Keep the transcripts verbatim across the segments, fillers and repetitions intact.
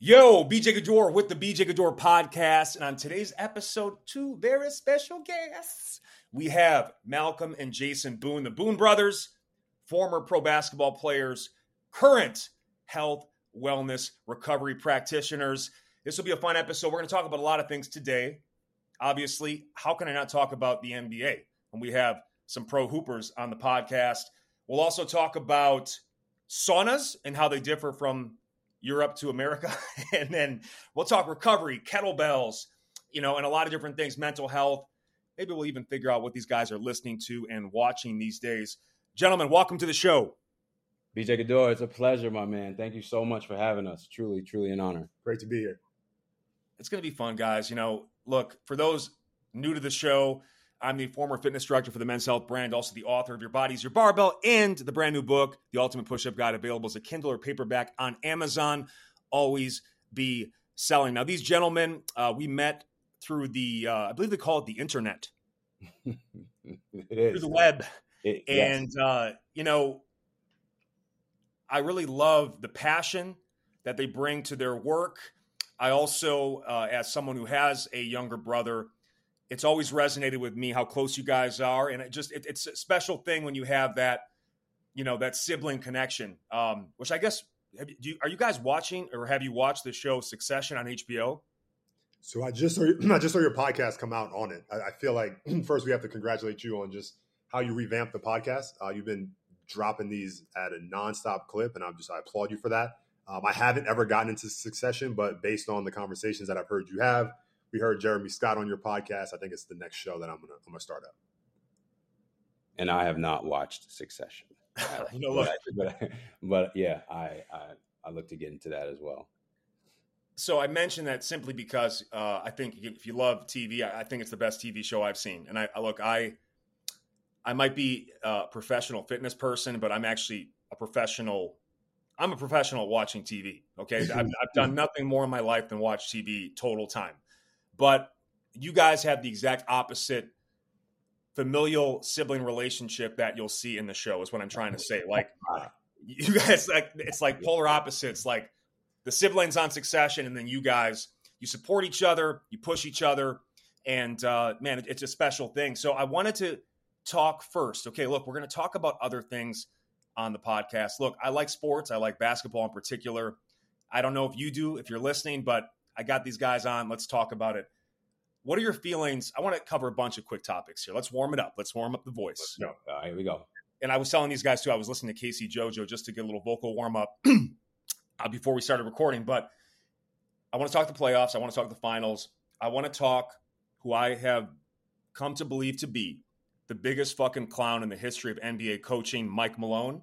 Yo, B J Gaddour with the B J Gaddour podcast. And on today's episode, two very special guests. We have Malcolm and Jason Boone, the Boone brothers, former pro basketball players, current health, wellness, recovery practitioners. This will be a fun episode. We're going to talk about a lot of things today. Obviously, how can I not talk about the N B A when we have some pro hoopers on the podcast? We'll also talk about saunas and how they differ from Europe to America. And then we'll talk recovery, kettlebells, you know, and a lot of different things, mental health. Maybe we'll even figure out what these guys are listening to and watching these days. Gentlemen, welcome to the show. B J Gaddour, it's a pleasure, my man. Thank you so much for having us. Truly, truly an honor. Great to be here. It's going to be fun, guys. You know, look, for those new to the show, I'm the former fitness director for the Men's Health brand, also the author of Your Body's Your Barbell and the brand new book, The Ultimate Push-Up Guide, available as a Kindle or paperback on Amazon. Always be selling. Now, these gentlemen, uh, we met through the, uh, I believe they call it the internet. It is. Through the web. It, and, yes. uh, you know, I really love the passion that they bring to their work. I also, uh, as someone who has a younger brother, it's always resonated with me how close you guys are. And it just, it, it's a special thing when you have that, you know, that sibling connection, um, which I guess, have you, do you, are you guys watching or have you watched the show Succession on H B O? So I just saw your, I just saw your podcast come out on it. I, I feel like first we have to congratulate you on just how you revamped the podcast. Uh, you've been dropping these at a nonstop clip, and I'm just I applaud you for that. Um, I haven't ever gotten into Succession, but based on the conversations that I've heard you have, we heard Jeremy Scott on your podcast. I think it's the next show that I'm gonna I'm gonna start up. And I have not watched Succession. you know, look, but, but, but yeah, I, I I look to get into that as well. So I mentioned that simply because uh, I think if you love T V, I, I think it's the best T V show I've seen. And I, I look, I I might be a professional fitness person, but I'm actually a professional. I'm a professional at watching T V. Okay, I've, I've done nothing more in my life than watch T V total time. But you guys have the exact opposite familial sibling relationship that you'll see in the show is what I'm trying to say. Like you guys, like it's like polar opposites, like the siblings on Succession. And then you guys, you support each other, you push each other. And uh, man, it, it's a special thing. So I wanted to talk first. Okay, look, we're going to talk about other things on the podcast. Look, I like sports. I like basketball in particular. I don't know if you do, if you're listening, but I got these guys on. Let's talk about it. What are your feelings? I want to cover a bunch of quick topics here. Let's warm it up. Let's warm up the voice. All right, here we go. And I was telling these guys too, I was listening to Casey Jojo just to get a little vocal warm up uh, before we started recording. But I want to talk the playoffs. I want to talk the finals. I want to talk who I have come to believe to be the biggest fucking clown in the history of N B A coaching, Mike Malone.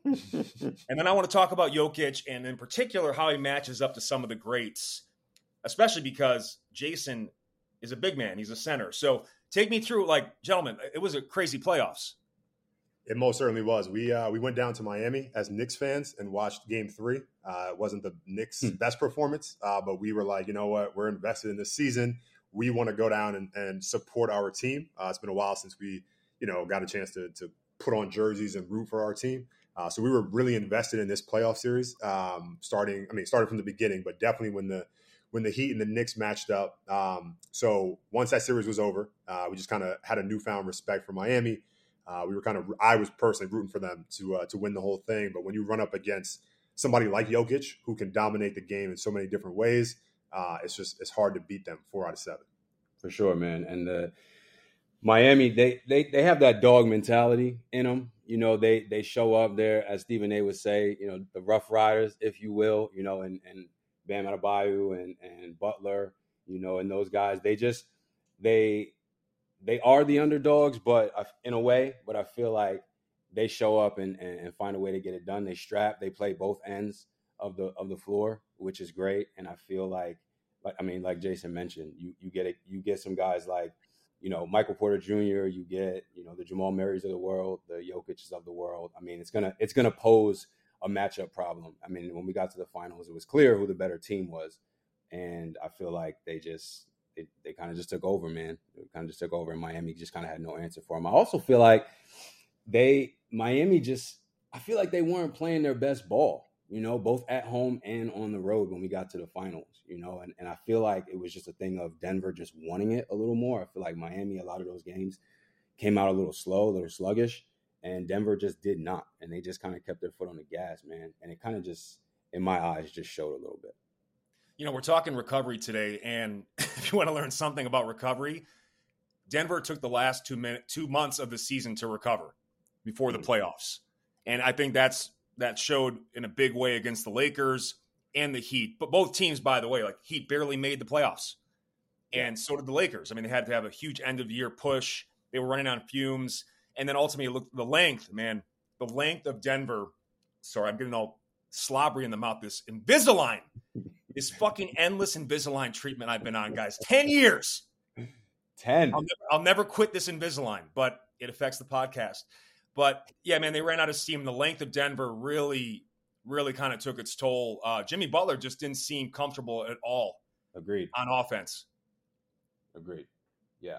And then I want to talk about Jokic and in particular how he matches up to some of the greats, especially because Jason is a big man. He's a center. So take me through, like, gentlemen, it was a crazy playoffs. It most certainly was. We uh, we went down to Miami as Knicks fans and watched game three. Uh, it wasn't the Knicks' hmm. best performance, uh, but we were like, you know what? We're invested in this season. We want to go down and, and support our team. Uh, it's been a while since we, you know, got a chance to, to put on jerseys and root for our team. Uh, so we were really invested in this playoff series, um, starting, I mean, starting from the beginning, but definitely when the when the Heat and the Knicks matched up. Um, so once that series was over, uh, we just kind of had a newfound respect for Miami. Uh, we were kind of, I was personally rooting for them to uh, to win the whole thing. But when you run up against somebody like Jokic, who can dominate the game in so many different ways, uh, it's just, it's hard to beat them four out of seven. For sure, man. And the Miami, they, they, they have that dog mentality in them. You know, they, they show up there, as Stephen A would say, you know, the Rough Riders, if you will, you know, and, and Bam Adebayo and, and Butler, you know, and those guys, they just, they, they are the underdogs, but I, in a way, but I feel like they show up and, and, and find a way to get it done. They strap, they play both ends of the, of the floor, which is great. And I feel like, like, I mean, like Jason mentioned, you, you get it, you get some guys like, you know, Michael Porter Junior, you get, you know, the Jamal Murrays of the world, the Jokic's of the world. I mean, it's going to, it's going to pose a matchup problem. I mean, when we got to the finals, it was clear who the better team was. And I feel like they just, they, they kind of just took over, man. They kind of just took over, and Miami just kind of had no answer for them. I also feel like they, Miami just, I feel like they weren't playing their best ball. you know, both at home and on the road when we got to the finals, you know, and, and I feel like it was just a thing of Denver just wanting it a little more. I feel like Miami, a lot of those games came out a little slow, a little sluggish, and Denver just did not. And they just kind of kept their foot on the gas, man. And it kind of just, in my eyes, just showed a little bit. You know, we're talking recovery today, and if you want to learn something about recovery, Denver took the last two minute, two months of the season to recover before the playoffs. And I think that's that showed in a big way against the Lakers and the Heat. But both teams, by the way, like Heat barely made the playoffs. And so did the Lakers. I mean, they had to have a huge end-of-year push. They were running on fumes. And then ultimately, look, the length, man, the length of Denver. Sorry, I'm getting all slobbery in the mouth. This Invisalign, this fucking endless Invisalign treatment I've been on, guys. Ten years. Ten. I'll never, I'll never quit this Invisalign, but it affects the podcast. But, yeah, man, they ran out of steam. The length of Denver really, really kind of took its toll. Uh, Jimmy Butler just didn't seem comfortable at all. Agreed. On offense. Agreed. Yeah.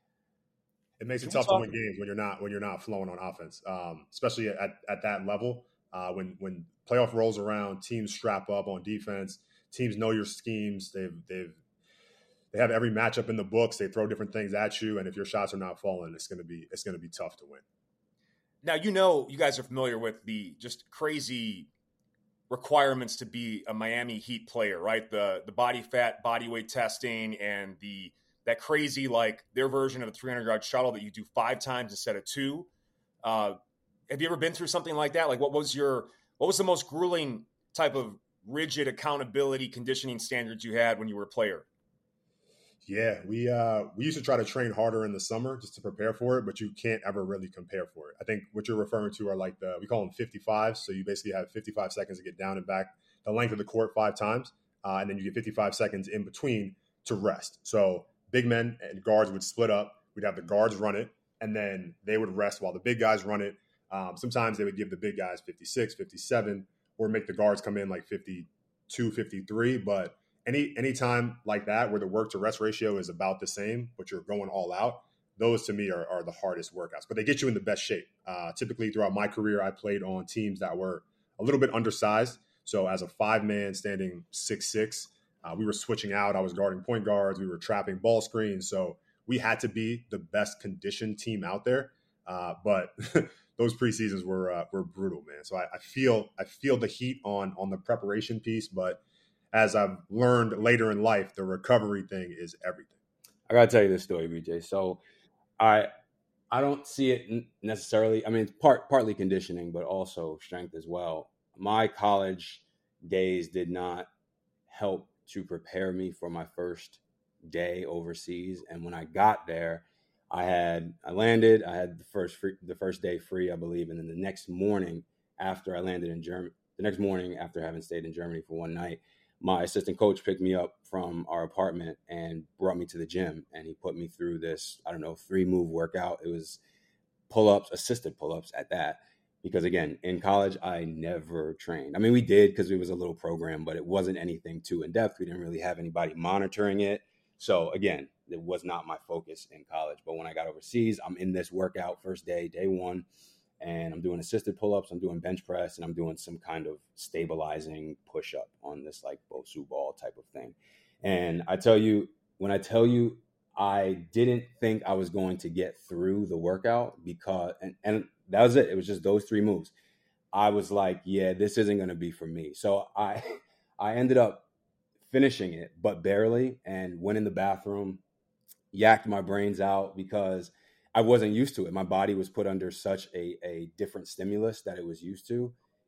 It makes Can it we tough to talk- win games when you're not when you're not flowing on offense, um, especially at, at that level. Uh, when when playoff rolls around, teams strap up on defense. Teams know your schemes. They've they've they have every matchup in the books. They throw different things at you, and if your shots are not falling, it's gonna be it's gonna be tough to win. Now, you know, you guys are familiar with the just crazy requirements to be a Miami Heat player, right? The the body fat, body weight testing, and the that crazy, like, their version of a three hundred yard shuttle that you do five times instead of two. Uh, have you ever been through something like that? Like, what was your what was the most grueling type of rigid accountability conditioning standards you had when you were a player? Yeah, we uh, we used to try to train harder in the summer just to prepare for it, but you can't ever really compare for it. I think what you're referring to are like the we call them fifty-fives. So you basically have fifty-five seconds to get down and back the length of the court five times, uh, and then you get fifty-five seconds in between to rest. So big men and guards would split up. We'd have the guards run it, and then they would rest while the big guys run it. Um, sometimes they would give the big guys fifty-six, fifty-seven, or make the guards come in like fifty-two, fifty-three, but Any any time like that where the work to rest ratio is about the same, but you're going all out, those to me are, are the hardest workouts. But they get you in the best shape. Uh, typically throughout my career, I played on teams that were a little bit undersized. So as a five-man standing six six, uh, we were switching out. I was guarding point guards. We were trapping ball screens. So we had to be the best conditioned team out there. Uh, but those preseasons were uh, were brutal, man. So I, I feel I feel the heat on on the preparation piece, but as I've learned later in life, the recovery thing is everything. I gotta tell you this story, B J. So I I don't see it necessarily. I mean, it's part partly conditioning, but also strength as well. My college days did not help to prepare me for my first day overseas. And when I got there, I had I landed. I had the first free, the first day free, I believe, and then the next morning after I landed in Germany, the next morning after having stayed in Germany for one night, my assistant coach picked me up from our apartment and brought me to the gym, and he put me through this, I don't know, three move workout. It was pull-ups, assisted pull-ups at that, because again, in college, I never trained. I mean, we did because it was a little program, but it wasn't anything too in-depth. We didn't really have anybody monitoring it. So again, it was not my focus in college. But when I got overseas, I'm in this workout first day, day one, and I'm doing assisted pull-ups, I'm doing bench press, and I'm doing some kind of stabilizing push-up on this like Bosu ball type of thing. And I tell you, when I tell you, I didn't think I was going to get through the workout because, and, and that was it. It was just those three moves. I was like, yeah, this isn't going to be for me. So I, I ended up finishing it, but barely, and went in the bathroom, yacked my brains out because I wasn't used to it. My body was put under such a, a different stimulus that it was used to,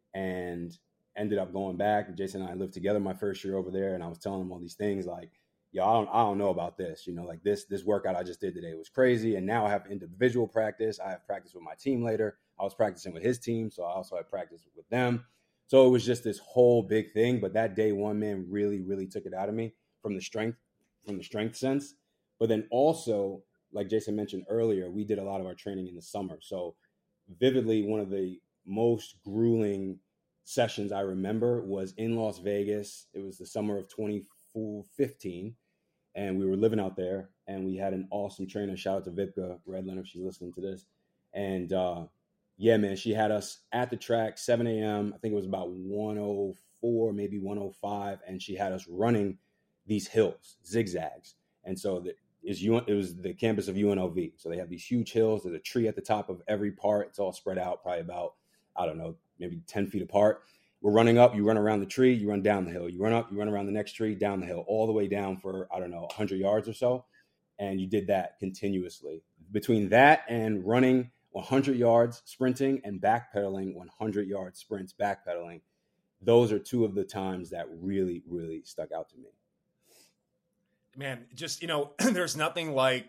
and ended up going back. Jason and I lived together my first year over there, and I was telling him all these things like, yo, I don't, I don't know about this. You know, like this, this workout I just did today was crazy. And now I have individual practice. I have practice with my team later. I was practicing with his team, so I also had practice with them. So it was just this whole big thing. But that day one, man, really, really took it out of me from the strength, from the strength sense. But then also, like Jason mentioned earlier, we did a lot of our training in the summer. So vividly, one of the most grueling sessions I remember was in Las Vegas. It was the summer of twenty fifteen, and we were living out there, and we had an awesome trainer. Shout out to Vipka Redlin if she's listening to this. And uh, yeah, man, she had us at the track, seven a.m. I think it was about one oh four, maybe one oh five, and she had us running these hills, zigzags. And so the, is U, it was the campus of U N L V. So they have these huge hills. There's a tree at the top of every part. It's all spread out, probably about, I don't know, maybe ten feet apart. We're running up, you run around the tree, you run down the hill. You run up, you run around the next tree, down the hill, all the way down for, I don't know, one hundred yards or so. And you did that continuously. Between that and running one hundred yards sprinting and backpedaling one hundred yard sprints backpedaling, those are two of the times that really, really stuck out to me. Man, just, you know, there's nothing like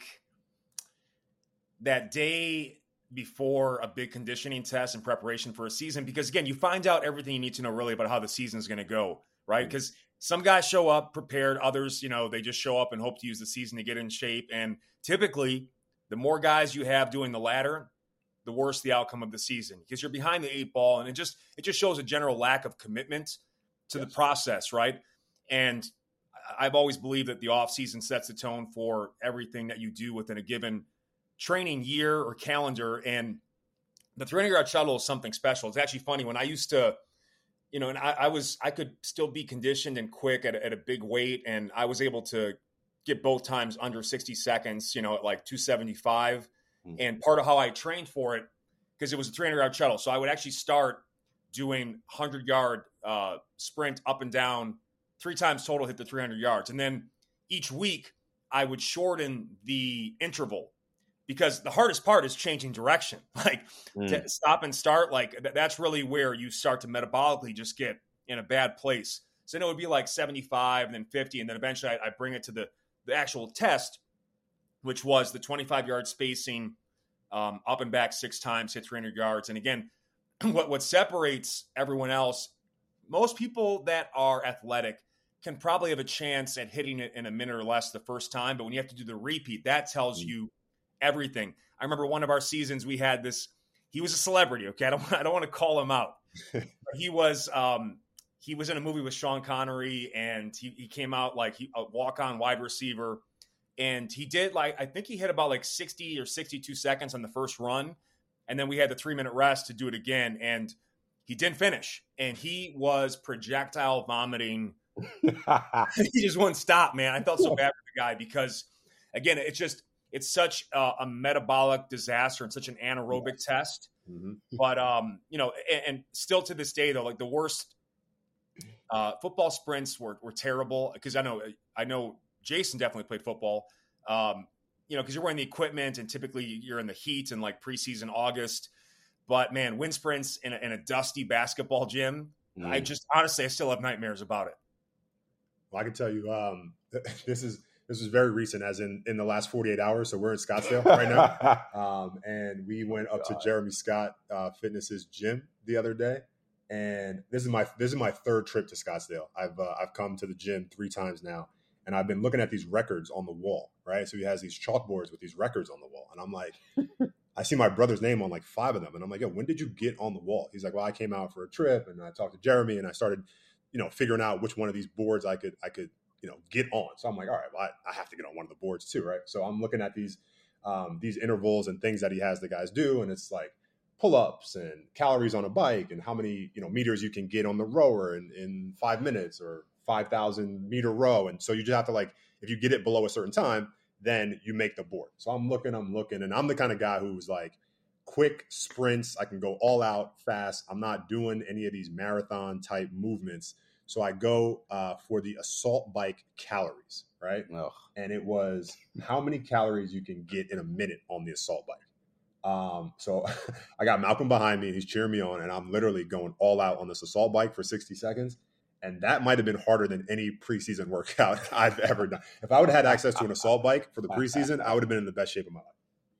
that day before a big conditioning test in preparation for a season, because again, you find out everything you need to know really about how the season is going to go, right? Because some guys show up prepared, others, you know, they just show up and hope to use the season to get in shape. And typically, the more guys you have doing the latter, the worse the outcome of the season, because you're behind the eight ball, and it just it just shows a general lack of commitment to yes. the process, right? And I've always believed that the off season sets the tone for everything that you do within a given training year or calendar. And the three hundred yard shuttle is something special. It's actually funny when I used to, you know, and I, I was I could still be conditioned and quick at a, at a big weight, and I was able to get both times under sixty seconds, you know, at like two seventy-five. Mm-hmm. And part of how I trained for it, because it was a three hundred yard shuttle, so I would actually start doing one hundred yard uh, sprint up and down three times total, hit the three hundred yards. And then each week I would shorten the interval, because the hardest part is changing direction. Like mm. to stop and start, like th- that's really where you start to metabolically just get in a bad place. So then it would be like seventy-five and then fifty. And then eventually I, I bring it to the, the actual test, which was the twenty-five yard spacing, um, up and back six times, hit three hundred yards. And again, what, what separates everyone else, most people that are athletic can probably have a chance at hitting it in a minute or less the first time. But when you have to do the repeat, that tells you everything. I remember one of our seasons, we had this, he was a celebrity. Okay. I don't, I don't want to call him out. But he was, um, he was in a movie with Sean Connery, and he, he came out like he, a walk-on wide receiver. And he did like, I think he hit about like sixty or sixty-two seconds on the first run. And then we had the three minute rest to do it again. And he didn't finish, and he was projectile vomiting. He just wouldn't stop, man. I felt so bad for the guy, because again, it's just, it's such a, a metabolic disaster and such an anaerobic yes. test. Mm-hmm. But, um, you know, and, and still to this day though, like the worst uh, football sprints were, were terrible. Cause I know, I know Jason definitely played football, um, you know, cause you're wearing the equipment, and typically you're in the heat in like preseason August. But man, wind sprints in a, in a dusty basketball gym, mm. I just, honestly, I still have nightmares about it. Well, I can tell you, um, this is, this was very recent, as in, in the last forty-eight hours. So we're in Scottsdale right now. Um, and we went up God. to Jeremy Scott uh, Fitness's gym the other day. And this is my, this is my third trip to Scottsdale. I've, uh, I've come to the gym three times now, and I've been looking at these records on the wall, right? So he has these chalkboards with these records on the wall. And I'm like, I see my brother's name on like five of them. And I'm like, yo, when did you get on the wall? He's like, well, I came out for a trip, and I talked to Jeremy, and I started, you know, figuring out which one of these boards I could, I could, you know, get on. So I'm like, all right, well, I, I have to get on one of the boards too, right? So I'm looking at these, um, these intervals and things that he has the guys do. And it's like pull-ups and calories on a bike, and how many, you know, meters you can get on the rower in, in five minutes or five thousand meter row. And so you just have to, like, if you get it below a certain time, then you make the board. So I'm looking, I'm looking, and I'm the kind of guy who's like quick sprints. I can go all out fast. I'm not doing any of these marathon type movements. So I go uh, for the assault bike calories, right? Ugh. And it was how many calories you can get in a minute on the assault bike. Um, so I got Malcolm behind me, he's cheering me on, and I'm literally going all out on this assault bike for sixty seconds. And that might have been harder than any preseason workout I've ever done. If I would have had access to an assault bike for the preseason, I would have been in the best shape of my life.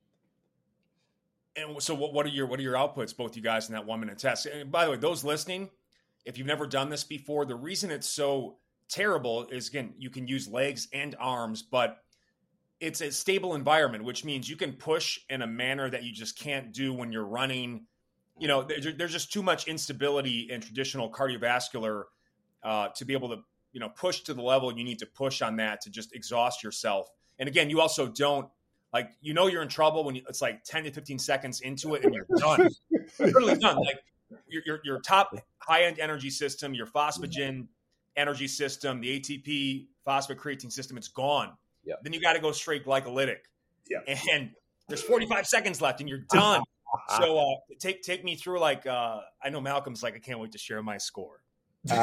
And so what, what are your, what are your outputs, both you guys, in that one minute test? And by the way, those listening, if you've never done this before, the reason it's so terrible is, again, you can use legs and arms, but it's a stable environment, which means you can push in a manner that you just can't do when you're running. You know, there, there's just too much instability in traditional cardiovascular uh, to be able to, you know, push to the level you need to push on that to just exhaust yourself. And again, you also don't, Like, you know, you're in trouble when you, it's like ten to fifteen seconds into it and you're done. You're literally done. Like your, your, your top high-end energy system, your phosphagen energy system, the A T P phosphocreatine system, it's gone. Yep. Then you got to go straight glycolytic. Yep. And there's forty-five seconds left and you're done. So uh, take take me through, like, uh, I know Malcolm's like, I can't wait to share my score. so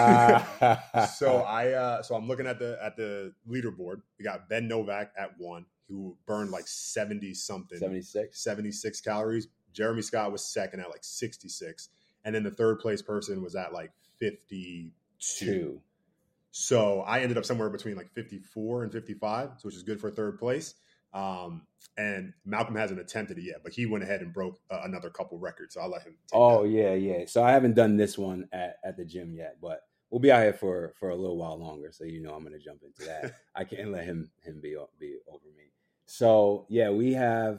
I uh, so I'm looking at the at the leaderboard. We got Ben Novak at one, who burned like seventy something, seventy-six, seventy-six calories. Jeremy Scott was second at like sixty-six, and then the third place person was at like fifty-two. Two. So I ended up somewhere between like fifty-four and fifty-five, which is good for third place. Um, and Malcolm hasn't attempted it yet, but he went ahead and broke uh, another couple records. So I'll let him take Oh, that. yeah, yeah. So I haven't done this one at, at the gym yet, but we'll be out here for, for a little while longer. So, you know, I'm going to jump into that. I can't let him him be, be over me. So, yeah, we have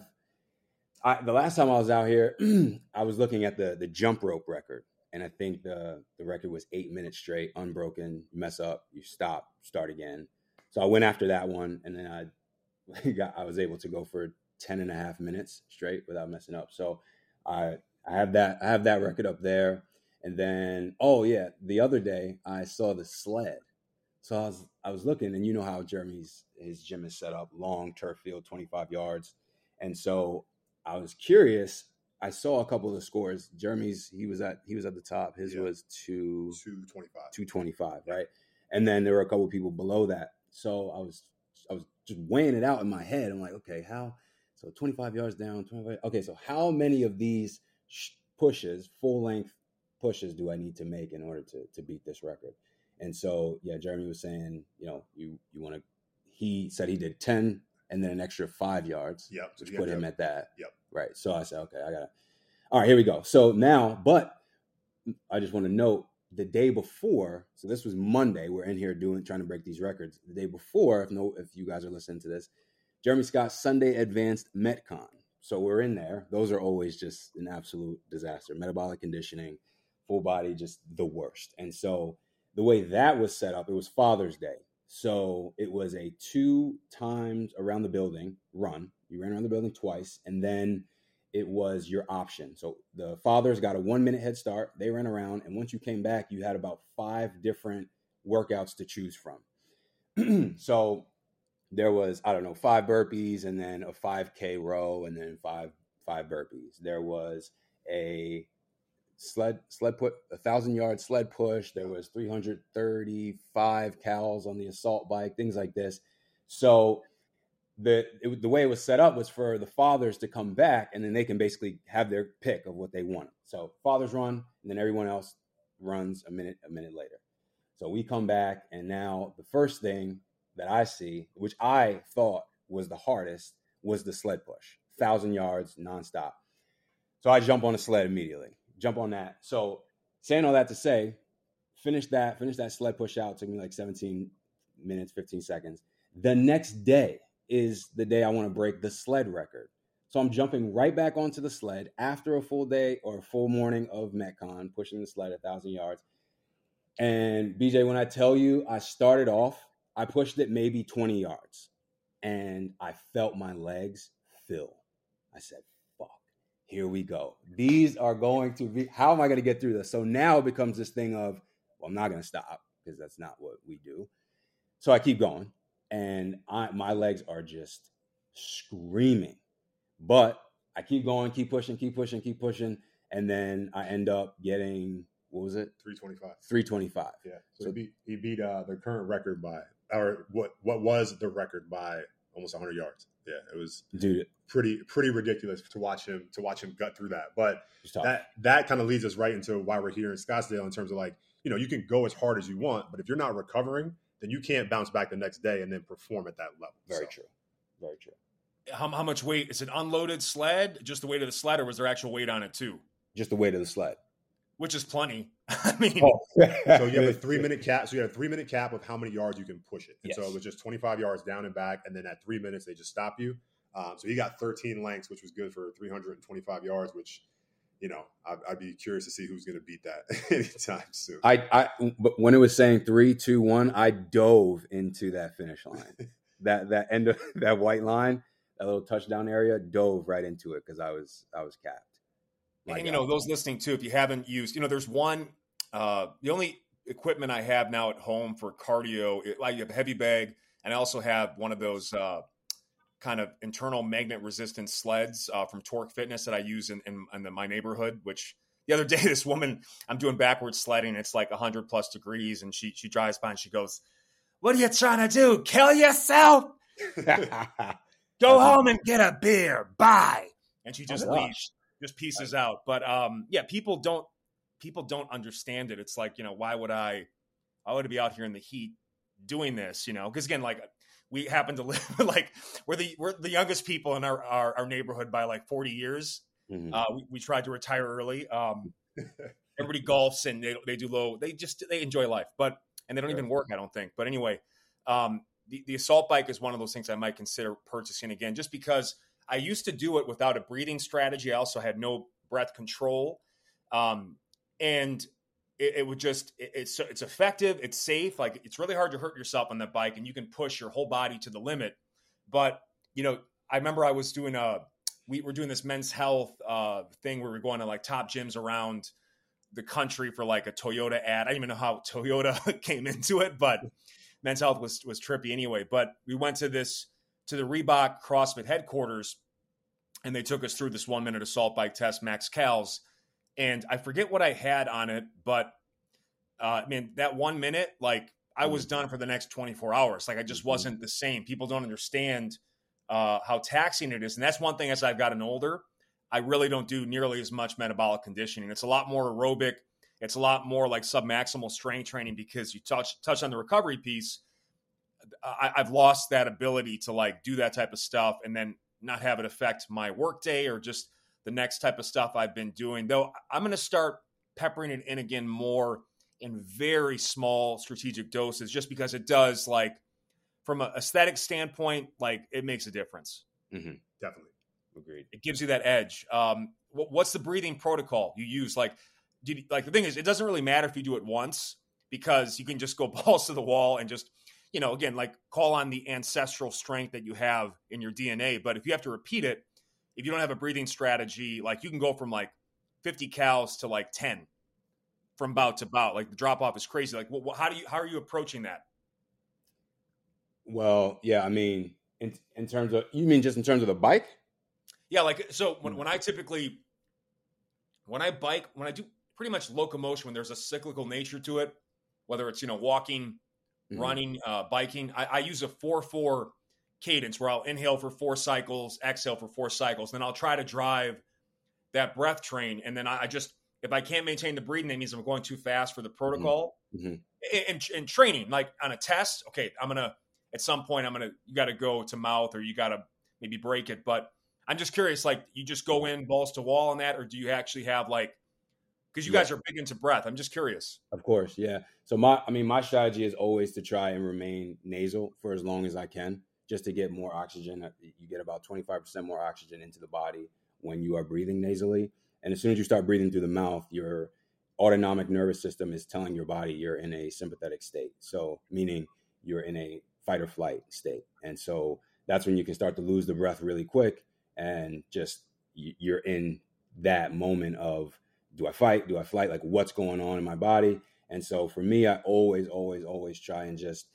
I, – the last time I was out here, I was looking at the the jump rope record, and I think the, the record was eight minutes straight, unbroken. You mess up, you stop, start again. So I went after that one, and then I – Got, I was able to go for ten and a half minutes straight without messing up. So I I have that I have that record up there. And then, oh yeah, the other day I saw the sled. So I was I was looking, and you know how Jeremy's his gym is set up, long turf field, twenty-five yards. And so I was curious. I saw a couple of the scores. Jeremy's he was at he was at the top. His yeah. was two two twenty-five. two twenty-five, right? And then there were a couple of people below that. So I was I was just weighing it out in my head. I'm like, okay, how? So twenty-five yards down, twenty-five. Okay, so how many of these pushes, full length pushes, do I need to make in order to to beat this record? And so, yeah, Jeremy was saying, you know, you you want to. He said he did ten and then an extra five yards, yep, which put him at that. Yep. Right. So I said, okay, I gotta. All right, here we go. So now, but I just want to note. The day before, so this was Monday, we're in here doing trying to break these records. The day before, if no, if you guys are listening to this, Jeremy Scott Sunday Advanced Metcon. So we're in there. Those are always just an absolute disaster. Metabolic conditioning, full body, just the worst. And so the way that was set up, it was Father's Day. So it was a two times around the building run. You ran around the building twice, and then it was your option. So the fathers got a one minute head start. They ran around. And once you came back, you had about five different workouts to choose from. So there was, I don't know, five burpees and then a five K row and then five, five burpees. There was a sled, sled put a thousand yard sled push. There was three hundred thirty-five cals on the assault bike, things like this. So The it, the way it was set up was for the fathers to come back, and then they can basically have their pick of what they want. So fathers run, and then everyone else runs a minute a minute later. So we come back, and now the first thing that I see, which I thought was the hardest, was the sled push, thousand yards nonstop. So I jump on a sled immediately, jump on that. So saying all that to say, finish that, finish that sled push out. It took me like seventeen minutes, fifteen seconds. The next day is the day I want to break the sled record. So I'm jumping right back onto the sled after a full day or a full morning of Metcon, pushing the sled a thousand yards. And B J, when I tell you, I started off, I pushed it maybe twenty yards, and I felt my legs fill. I said, fuck, here we go. These are going to be, how am I going to get through this? So now it becomes this thing of, well, I'm not going to stop because that's not what we do. So I keep going. And I, my legs are just screaming, but I keep going, keep pushing, keep pushing, keep pushing. And then I end up getting, what was it? three twenty-five. three twenty-five. Yeah. So, so he beat, he beat uh, the current record by, or what, what was the record by almost one hundred yards. Yeah. It was dude pretty, pretty ridiculous to watch him, to watch him gut through that. But that, that kind of leads us right into why we're here in Scottsdale in terms of like, you know, you can go as hard as you want, but if you're not recovering, then you can't bounce back the next day and then perform at that level. Very so. true. Very true. How, how much weight? Is it unloaded sled? Just the weight of the sled, or was there actual weight on it too? Just the weight of the sled. Which is plenty. I mean, oh. So you have a three minute cap. So you have a three minute cap of how many yards you can push it. And yes. So it was just twenty-five yards down and back. And then at three minutes, they just stop you. Um, so he got thirteen lengths, which was good for three hundred twenty-five yards, which, you know, I'd, I'd be curious to see who's going to beat that anytime soon. I, I, but when it was saying three, two, one, I dove into that finish line, that that end of that white line. that little touchdown area, dove right into it because I was I was capped. My and, God. You know, those listening too, if you haven't used, you know, there's one, uh, the only equipment I have now at home for cardio, it, like you have a heavy bag, and I also have one of those uh, kind of internal magnet resistant sleds uh, from Torque Fitness that I use in, in, in the, my neighborhood, which the other day, this woman, I'm doing backwards sledding. It's like one hundred plus degrees. And she she drives by and she goes, "What are you trying to do? Kill yourself? Go home and get a beer. Bye." And she just oh, leaves, just pieces out. But um, yeah, people don't people don't understand it. It's like, you know, why would I, why would I be out here in the heat doing this? You know, because again, like we happen to live like we're the we're the youngest people in our our, our neighborhood by like forty years. Mm-hmm. Uh, we, we tried to retire early. Um, everybody golfs and they they do low. They just they enjoy life, but and they don't sure. even work. I don't think. But anyway, um, the the assault bike is one of those things I might consider purchasing again, just because I used to do it without a breathing strategy. I also had no breath control, um, and it, it would just it, it's it's effective. It's safe. Like it's really hard to hurt yourself on that bike, and you can push your whole body to the limit. But you know, I remember I was doing a. We were doing this men's health uh, thing where we were going to like top gyms around the country for like a Toyota ad. I don't even know how Toyota came into it, but men's health was, was trippy anyway. But we went to this, to the Reebok CrossFit headquarters, and they took us through this one minute assault bike test, Max Cals. And I forget what I had on it, but uh, I mean, that one minute, like I was done for the next twenty-four hours. Like I just wasn't the same. People don't understand Uh, how taxing it is. And that's one thing as I've gotten older, I really don't do nearly as much metabolic conditioning. It's a lot more aerobic. It's a lot more like submaximal strength training because you touch touch on the recovery piece. I, I've lost that ability to like do that type of stuff and then not have it affect my workday or just the next type of stuff I've been doing. Though I'm going to start peppering it in again more in very small strategic doses just because it does like, from an aesthetic standpoint, like it makes a difference. Mm-hmm. Definitely. Agreed. It gives you that edge. Um, what, what's the breathing protocol you use? Like, do you, like the thing is, it doesn't really matter if you do it once because you can just go balls to the wall and just, you know, again, like call on the ancestral strength that you have in your D N A. But if you have to repeat it, if you don't have a breathing strategy, like you can go from like fifty cals to like ten from bout to bout. Like the drop off is crazy. Like, what, how do you, how are you approaching that? Well, yeah, I mean, in in terms of, you mean just in terms of the bike? Yeah, like, so when, when I typically, when I bike, when I do pretty much locomotion, when there's a cyclical nature to it, whether it's, you know, walking, mm-hmm. running, uh, biking, I, I use a four four cadence where I'll inhale for four cycles, exhale for four cycles. Then I'll try to drive that breath train. And then I, I just, if I can't maintain the breathing, that means I'm going too fast for the protocol. Mm-hmm. And, and training, like on a test, okay, I'm going to, at some point, I'm going to, you got to go to mouth or you got to maybe break it. But I'm just curious, like, you just go in balls to wall on that, or do you actually have like, because you yeah. guys are big into breath. I'm just curious. Of course. Yeah. So my, I mean, my strategy is always to try and remain nasal for as long as I can, just to get more oxygen. You get about twenty-five percent more oxygen into the body when you are breathing nasally. And as soon as you start breathing through the mouth, your autonomic nervous system is telling your body you're in a sympathetic state. So meaning you're in a fight or flight state. And so that's when you can start to lose the breath really quick and just you're in that moment of, do I fight? Do I flight? Like what's going on in my body? And so for me, I always, always, always try and just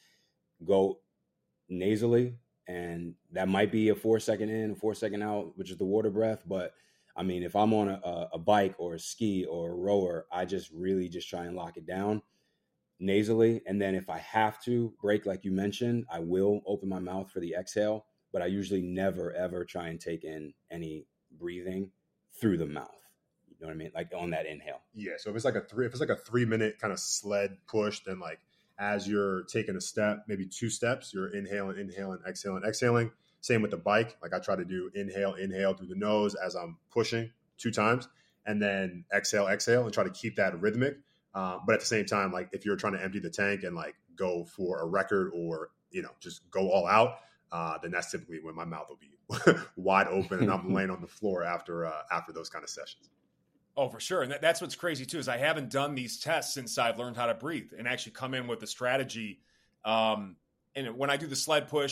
go nasally. And that might be a four second in, four second out, which is the water breath. But I mean, if I'm on a, a bike or a ski or a rower, I just really just try and lock it down nasally. And then if I have to break, like you mentioned, I will open my mouth for the exhale, but I usually never, ever try and take in any breathing through the mouth. You know what I mean? Like on that inhale. Yeah. So if it's like a three, if it's like a three minute kind of sled push, then like as you're taking a step, maybe two steps, you're inhaling, inhaling, exhaling, exhaling. Same with the bike. Like I try to do inhale, inhale through the nose as I'm pushing two times, and then exhale, exhale, and try to keep that rhythmic. Uh, but at the same time, like if you're trying to empty the tank and like go for a record or, you know, just go all out, uh, then that's typically when my mouth will be wide open and I'm laying on the floor after uh, after those kind of sessions. Oh, for sure. And that, that's what's crazy too, is I haven't done these tests since I've learned how to breathe and actually come in with a strategy. Um, and when I do the sled push,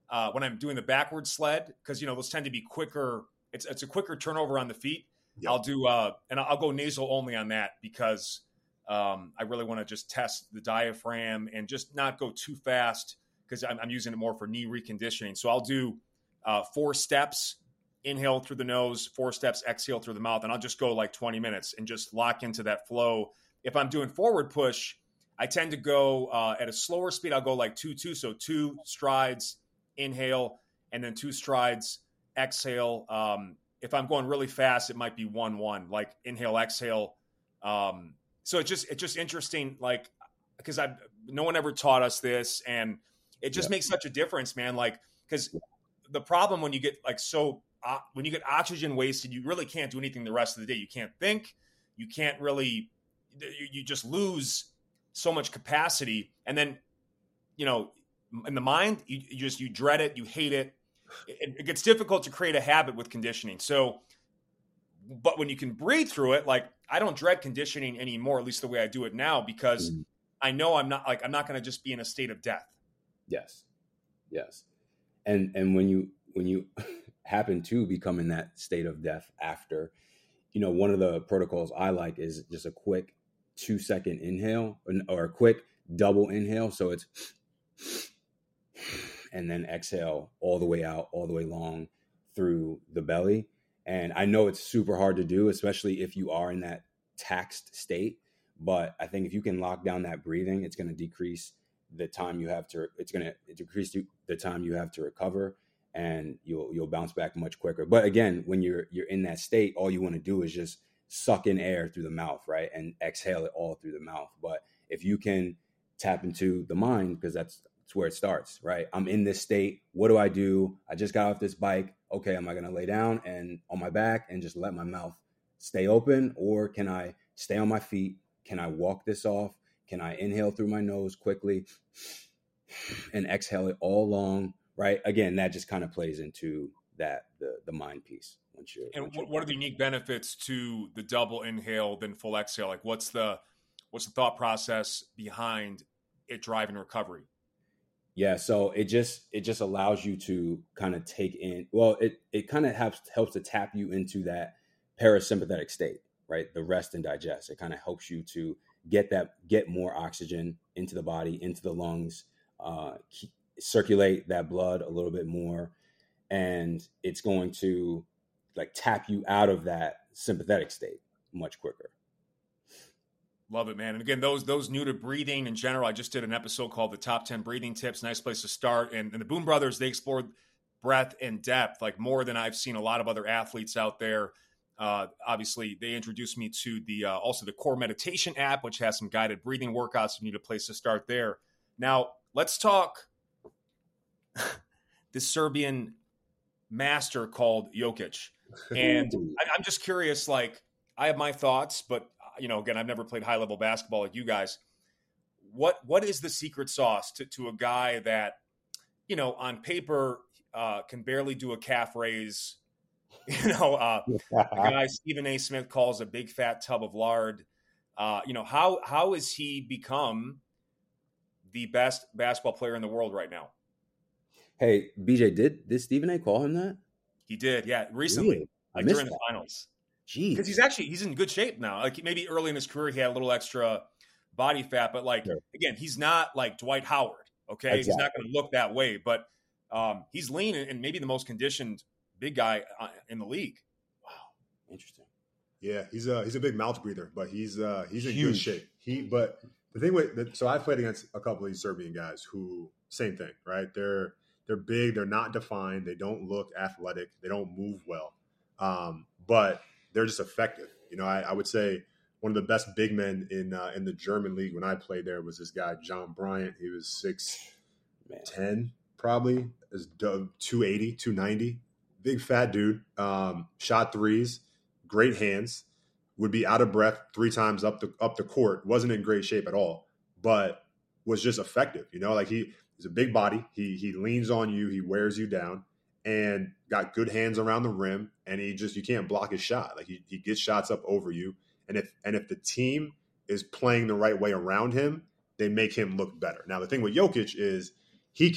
uh, when I'm doing the backward sled, because, you know, those tend to be quicker. It's it's a quicker turnover on the feet. Yep. I'll do, uh, and I'll go nasal only on that because um, I really want to just test the diaphragm and just not go too fast because I'm, I'm using it more for knee reconditioning. So I'll do uh, four steps, inhale through the nose, four steps, exhale through the mouth, and I'll just go like twenty minutes and just lock into that flow. If I'm doing forward push, I tend to go uh, at a slower speed. I'll go like two, two. So two strides, inhale, and then two strides, exhale. Um, if I'm going really fast, it might be one, one, like inhale, exhale. Um, so it's just, it's just interesting. Like, cause I, no one ever taught us this, and it just yeah. makes such a difference, man. Like, cause the problem when you get like, so uh, when you get oxygen wasted, you really can't do anything the rest of the day. You can't think, you can't really, you, you just lose so much capacity. And then, you know, in the mind, you, you just, you dread it, you hate it. it. It gets difficult to create a habit with conditioning. So, but when you can breathe through it, like I don't dread conditioning anymore, at least the way I do it now, because mm. I know I'm not like, I'm not going to just be in a state of death. Yes. Yes. And, and when you, when you happen to become in that state of death after, you know, one of the protocols I like is just a quick two second inhale or a quick double inhale. So it's, and then exhale all the way out, all the way long through the belly. And I know it's super hard to do, especially if you are in that taxed state. But I think if you can lock down that breathing, it's going to decrease the time you have to, it's going to decrease the time you have to recover, and you'll, you'll bounce back much quicker. But again, when you're, you're in that state, all you want to do is just suck in air through the mouth, right? And exhale it all through the mouth. But if you can tap into the mind, because that's, that's where it starts, right? I'm in this state. What do I do? I just got off this bike. Okay, am I going to lay down and on my back and just let my mouth stay open? Or can I stay on my feet? Can I walk this off? Can I inhale through my nose quickly and exhale it all long, right? Again, that just kind of plays into that, the the mind piece. Once you're, and once what, you're what are the unique benefits to the double inhale then full exhale? Like what's the what's the thought process behind it driving recovery? Yeah, so it just it just allows you to kind of take in. Well, it it kind of helps helps to tap you into that parasympathetic state, right? The rest and digest. It kind of helps you to get that get more oxygen into the body, into the lungs, uh, keep, circulate that blood a little bit more, and it's going to like tap you out of that sympathetic state much quicker. Love it, man. And again, those those new to breathing in general, I just did an episode called The Top ten Breathing Tips. Nice place to start. And, and the Boom Brothers, they explored breath in depth, like more than I've seen a lot of other athletes out there. Uh, obviously, they introduced me to the uh, also the Core Meditation app, which has some guided breathing workouts. You need a place to start there. Now, let's talk the Serbian master called Jokic. And I, I'm just curious, like, I have my thoughts, but you know, again, I've never played high level basketball like you guys. What, what is the secret sauce to, to a guy that, you know, on paper uh, can barely do a calf raise, you know, uh, the guy Stephen A. Smith calls a big fat tub of lard. Uh, you know, how, how has he become the best basketball player in the world right now? Hey, B J, did, did Stephen A. call him that? He did. Yeah. Recently, really? like during that. the finals. Because he's actually he's in good shape now. Like maybe early in his career he had a little extra body fat, but like sure. again, he's not like Dwight Howard. Okay, exactly. He's not going to look that way, but um, he's lean and maybe the most conditioned big guy in the league. Wow, interesting. Yeah, he's a he's a big mouth breather, but he's uh, he's in Huge. good shape. He but the thing with the, so I've played against a couple of these Serbian guys who same thing, right? They're they're big, they're not defined, they don't look athletic, they don't move well, um, but they're just effective. You know, I, I would say one of the best big men in uh, in the German league when I played there was this guy, John Bryant. He was six ten, probably, is two eighty, two ninety. Big fat dude, um, shot threes, great hands, would be out of breath three times up the, up the court. Wasn't in great shape at all, but was just effective. You know, like he, he's a big body. He he leans on you. He wears you down. And got good hands around the rim, and he just, you can't block his shot. Like he, he gets shots up over you. And if and if the team is playing the right way around him, they make him look better. Now, the thing with Jokic is he can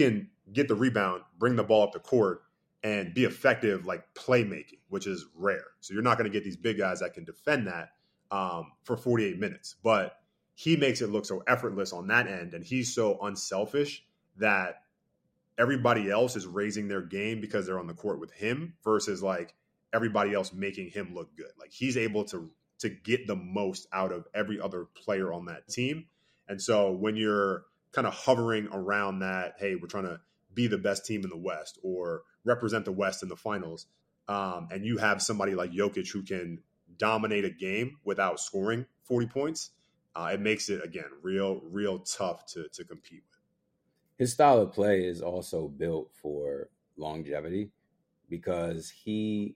get the rebound, bring the ball up the court, and be effective like playmaking, which is rare. So you're not going to get these big guys that can defend that um, for forty-eight minutes. But he makes it look so effortless on that end, and he's so unselfish that everybody else is raising their game because they're on the court with him versus like everybody else making him look good. Like he's able to to get the most out of every other player on that team. And so when you're kind of hovering around that, hey, we're trying to be the best team in the West or represent the West in the finals, um, and you have somebody like Jokic who can dominate a game without scoring forty points, uh, it makes it, again, real, real tough to to compete with. His style of play is also built for longevity because he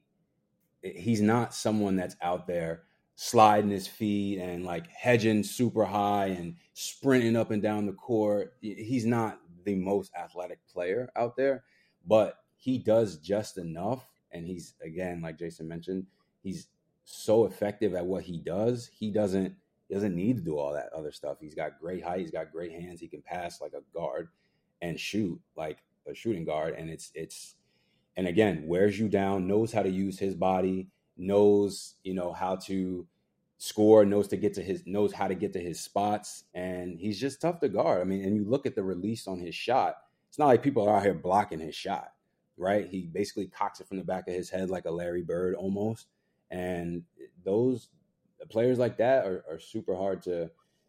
he's not someone that's out there sliding his feet and like hedging super high and sprinting up and down the court. He's not the most athletic player out there, but he does just enough. And he's, again, like Jason mentioned, he's so effective at what he does. He doesn't, he doesn't need to do all that other stuff. He's got great height. He's got great hands. He can pass like a guard and shoot like a shooting guard. And it's, it's, and again, wears you down, knows how to use his body, knows, you know, how to score, knows to get to his, knows how to get to his spots. And he's just tough to guard. I mean, and you look at the release on his shot, it's not like people are out here blocking his shot, right? He basically cocks it from the back of his head like a Larry Bird almost. And those players like that are, are super hard to,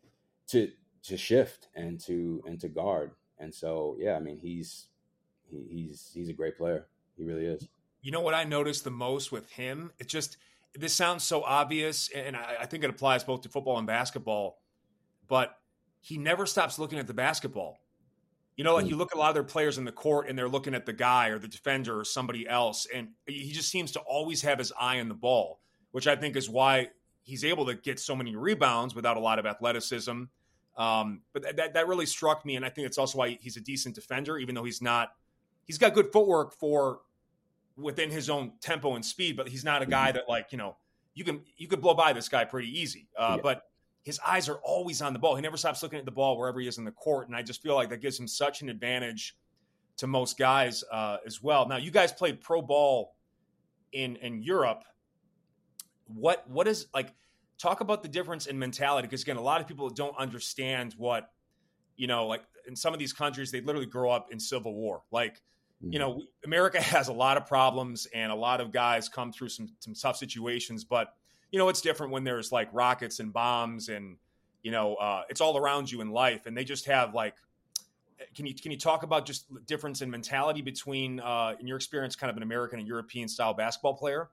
to, to shift and to, and to guard. And so, yeah, I mean, he's, he, he's, he's a great player. He really is. You know what I noticed the most with him? It just, this sounds so obvious, and I, I think it applies both to football and basketball, but he never stops looking at the basketball. You know, like you look at a lot of their players in the court and they're looking at the guy or the defender or somebody else, and he just seems to always have his eye on the ball, which I think is why he's able to get so many rebounds without a lot of athleticism. Um, but that, that really struck me, and I think it's also why he's a decent defender, even though he's not – he's got good footwork for – within his own tempo and speed, but he's not a guy that like, you know, you can, you could blow by this guy pretty easy. Uh, yeah. But his eyes are always on the ball. He never stops looking at the ball wherever he is in the court. And I just feel like that gives him such an advantage to most guys uh, as well. Now you guys played pro ball in, in Europe. What, what is like, talk about the difference in mentality. Cause again, a lot of people don't understand what, you know, like in some of these countries, they literally grow up in civil war. Like, you know, America has a lot of problems and a lot of guys come through some, some tough situations, but you know, it's different when there's like rockets and bombs and, you know, uh, it's all around you in life. And they just have like, can you, can you talk about just the difference in mentality between, uh, in your experience, kind of an American and European style basketball player?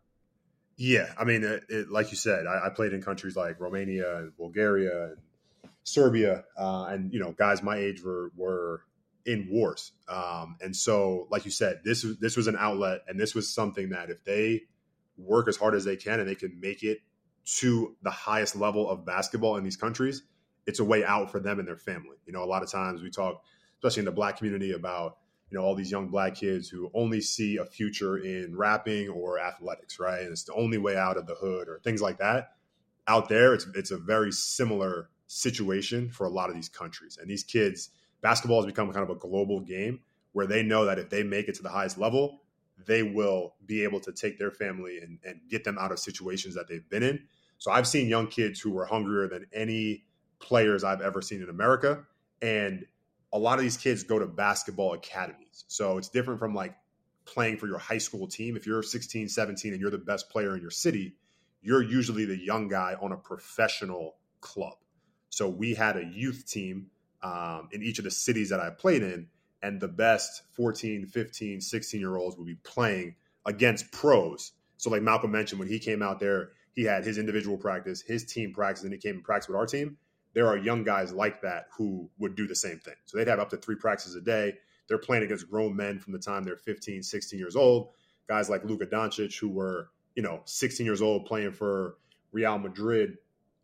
Yeah. I mean, it, it, like you said, I, I played in countries like Romania and Bulgaria and Serbia. Uh, and, you know, guys my age were, were, in wars. Um, and so, like you said, this was, this was an outlet, and this was something that if they work as hard as they can and they can make it to the highest level of basketball in these countries, it's a way out for them and their family. You know, a lot of times we talk, especially in the Black community, about, you know, all these young Black kids who only see a future in rapping or athletics, right? And it's the only way out of the hood or things like that. Out there, it's it's a very similar situation for a lot of these countries. And these kids, basketball has become kind of a global game where they know that if they make it to the highest level, they will be able to take their family and, and get them out of situations that they've been in. So I've seen young kids who were hungrier than any players I've ever seen in America. And a lot of these kids go to basketball academies. So it's different from like playing for your high school team. If you're sixteen, seventeen, and you're the best player in your city, you're usually the young guy on a professional club. So we had a youth team Um, in each of the cities that I played in, and the best fourteen, fifteen, sixteen year olds would be playing against pros. So like Malcolm mentioned, when he came out there, he had his individual practice, his team practice, and he came and practiced with our team. There are young guys like that who would do the same thing. So they'd have up to three practices a day. They're playing against grown men from the time they're fifteen, sixteen years old. Guys like Luka Doncic, who were, you know, sixteen years old playing for Real Madrid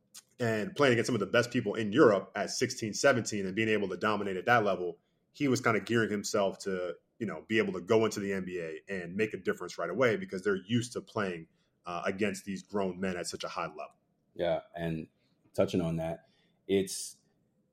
and playing against some of the best people in Europe at sixteen, seventeen and being able to dominate at that level. He was kind of gearing himself to, you know, be able to go into the N B A and make a difference right away because they're used to playing uh, against these grown men at such a high level. Yeah. And touching on that, it's,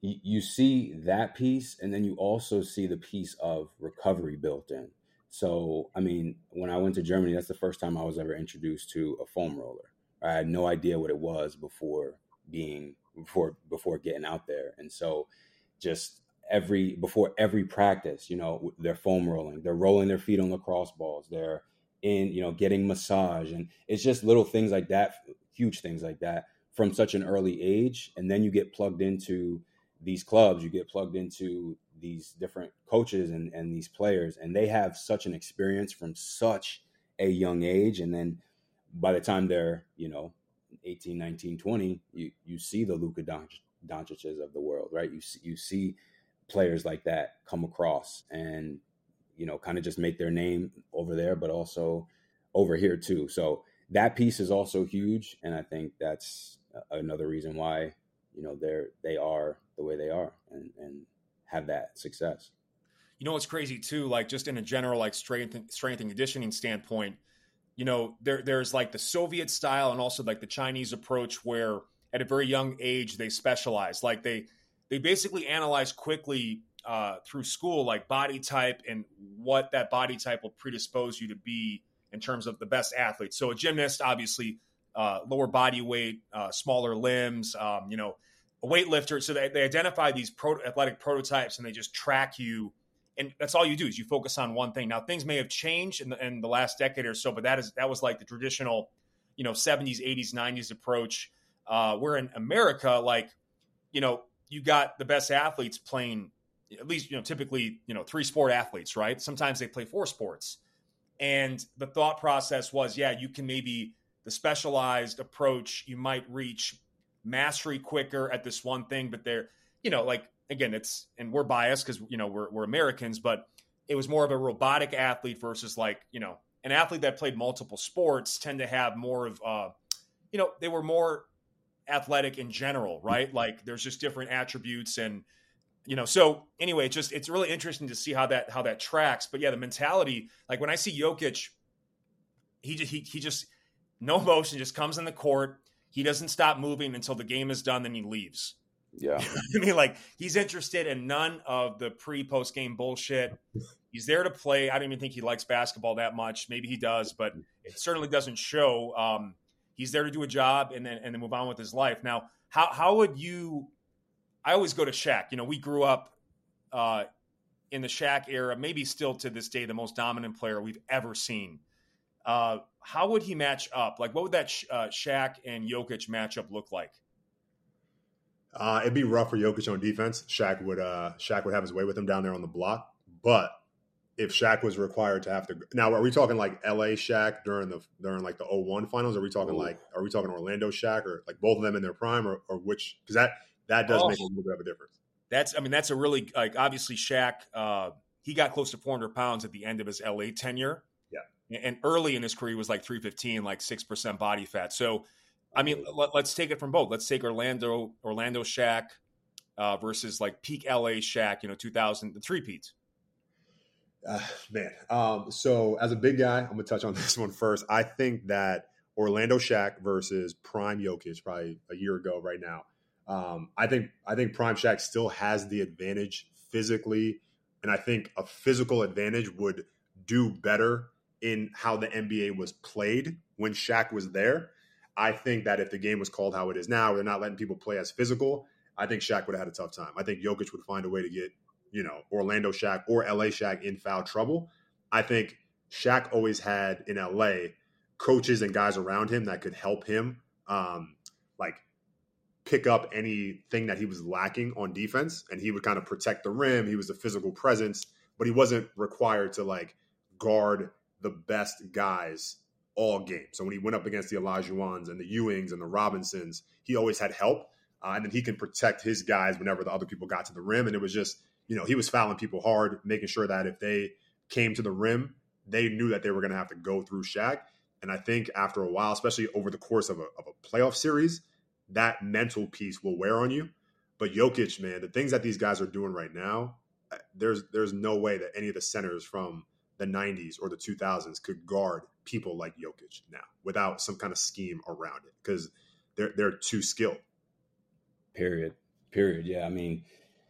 you, you see that piece, and then you also see the piece of recovery built in. So, I mean, when I went to Germany, that's the first time I was ever introduced to a foam roller. I had no idea what it was before being before before getting out there, and so just every before every practice, you know, they're foam rolling, they're rolling their feet on lacrosse balls, they're in, you know, getting massage, and it's just little things like that, huge things like that from such an early age, and then you get plugged into these clubs, you get plugged into these different coaches and, and these players, and they have such an experience from such a young age, and then by the time they're, you know, eighteen, nineteen, twenty, you, you see the Luka Doncic's of the world, right? You see, you see players like that come across and, you know, kind of just make their name over there, but also over here too. So that piece is also huge. And I think that's another reason why, you know, they're, they are the way they are and, and have that success. You know, what's crazy too, like just in a general, like strength, strength and conditioning standpoint, you know, there there's like the Soviet style and also like the Chinese approach where at a very young age, they specialize. Like they, they basically analyze quickly uh, through school, like body type and what that body type will predispose you to be in terms of the best athletes. So a gymnast, obviously uh, lower body weight, uh, smaller limbs, um, you know, a weightlifter. So they, they identify these pro- athletic prototypes and they just track you. And that's all you do is you focus on one thing. Now things may have changed in the, in the last decade or so, but that is, that was like the traditional, you know, seventies, eighties, nineties approach. Uh, where in America, like, you know, you got the best athletes playing at least, you know, typically, you know, three sport athletes, right? Sometimes they play four sports. And the thought process was, yeah, you can maybe the specialized approach, you might reach mastery quicker at this one thing, but they're, you know, like, again, it's, and we're biased because, you know, we're, we're Americans, but it was more of a robotic athlete versus like, you know, an athlete that played multiple sports tend to have more of, uh, you know, they were more athletic in general, right? Like there's just different attributes and, you know, so anyway, it's just, it's really interesting to see how that, how that tracks. But yeah, the mentality, like when I see Jokic, he just, he, he just, no motion, just comes in the court. He doesn't stop moving until the game is done. Then he leaves. Yeah. I mean, like he's interested in none of the pre post game bullshit. He's there to play. I don't even think he likes basketball that much. Maybe he does, but it certainly doesn't show. Um, he's there to do a job and then, and then move on with his life. Now, how, how would you, I always go to Shaq. You know, we grew up uh, in the Shaq era, maybe still to this day, the most dominant player we've ever seen. Uh, how would he match up? Like, what would that uh, Shaq and Jokic matchup look like? Uh, it'd be rough for Jokic on defense. Shaq would uh, Shaq would have his way with him down there on the block. But if Shaq was required to have to now, are we talking like L A Shaq during the during like the oh one finals? Are we talking Ooh. like are we talking Orlando Shaq or like both of them in their prime or, or which? Because that that does oh. make a little bit of a difference. That's I mean that's a really like obviously Shaq. Uh, he got close to four hundred pounds at the end of his L A tenure. Yeah, and early in his career he was like three fifteen, like six percent body fat. So. I mean, let, let's take it from both. Let's take Orlando, Orlando Shaq uh, versus like peak L A Shaq, you know, two thousand, the three-peats. Uh, man, um, so as a big guy, I'm going to touch on this one first. I think that Orlando Shaq versus prime Jokic, probably a year ago right now. Um, I think I think prime Shaq still has the advantage physically, and I think a physical advantage would do better in how the N B A was played when Shaq was there. I think that if the game was called how it is now, they're not letting people play as physical, I think Shaq would have had a tough time. I think Jokic would find a way to get, you know, Orlando Shaq or L A Shaq in foul trouble. I think Shaq always had in L A coaches and guys around him that could help him um, like pick up anything that he was lacking on defense. And he would kind of protect the rim. He was a physical presence, but he wasn't required to like guard the best guys all game. So when he went up against the Olajuwons and the Ewings and the Robinsons, he always had help. Uh, and then he can protect his guys whenever the other people got to the rim. And it was just, you know, he was fouling people hard, making sure that if they came to the rim, they knew that they were going to have to go through Shaq. And I think after a while, especially over the course of a, of a playoff series, that mental piece will wear on you. But Jokic, man, the things that these guys are doing right now, there's there's no way that any of the centers from the nineties or the two thousands could guard people like Jokic now without some kind of scheme around it because they're they're too skilled. Period. Period. Yeah, I mean,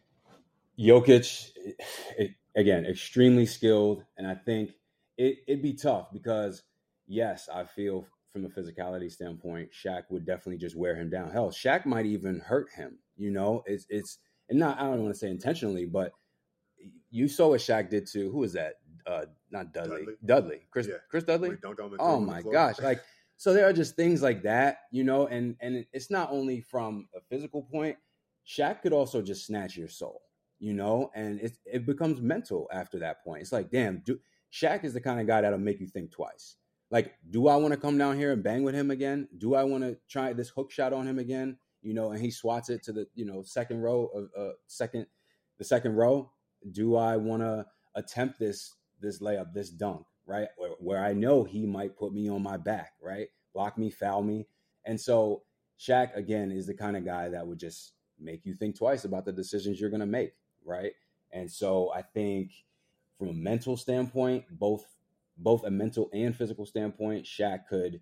Jokic, it, again, extremely skilled, and I think it, it'd be tough because, yes, I feel from a physicality standpoint, Shaq would definitely just wear him down. Hell, Shaq might even hurt him. You know, it's it's and not I don't want to say intentionally, but you saw what Shaq did to who was that? Uh, not Dudley, Dudley, Dudley. Chris, yeah. Chris Dudley. Wait, don't, don't oh my gosh, like so there are just things like that, you know, and and it's not only from a physical point. Shaq could also just snatch your soul, you know, and it it becomes mental after that point. It's like, damn, do, Shaq is the kind of guy that'll make you think twice. Like, do I want to come down here and bang with him again? Do I want to try this hook shot on him again? You know, and he swats it to the, you know, second row of uh, second, the second row. Do I want to attempt this, this layup, this dunk, right? Where, where I know he might put me on my back, right? Block me, foul me. And so Shaq, again, is the kind of guy that would just make you think twice about the decisions you're going to make, right? And so I think from a mental standpoint, both both a mental and physical standpoint, Shaq could,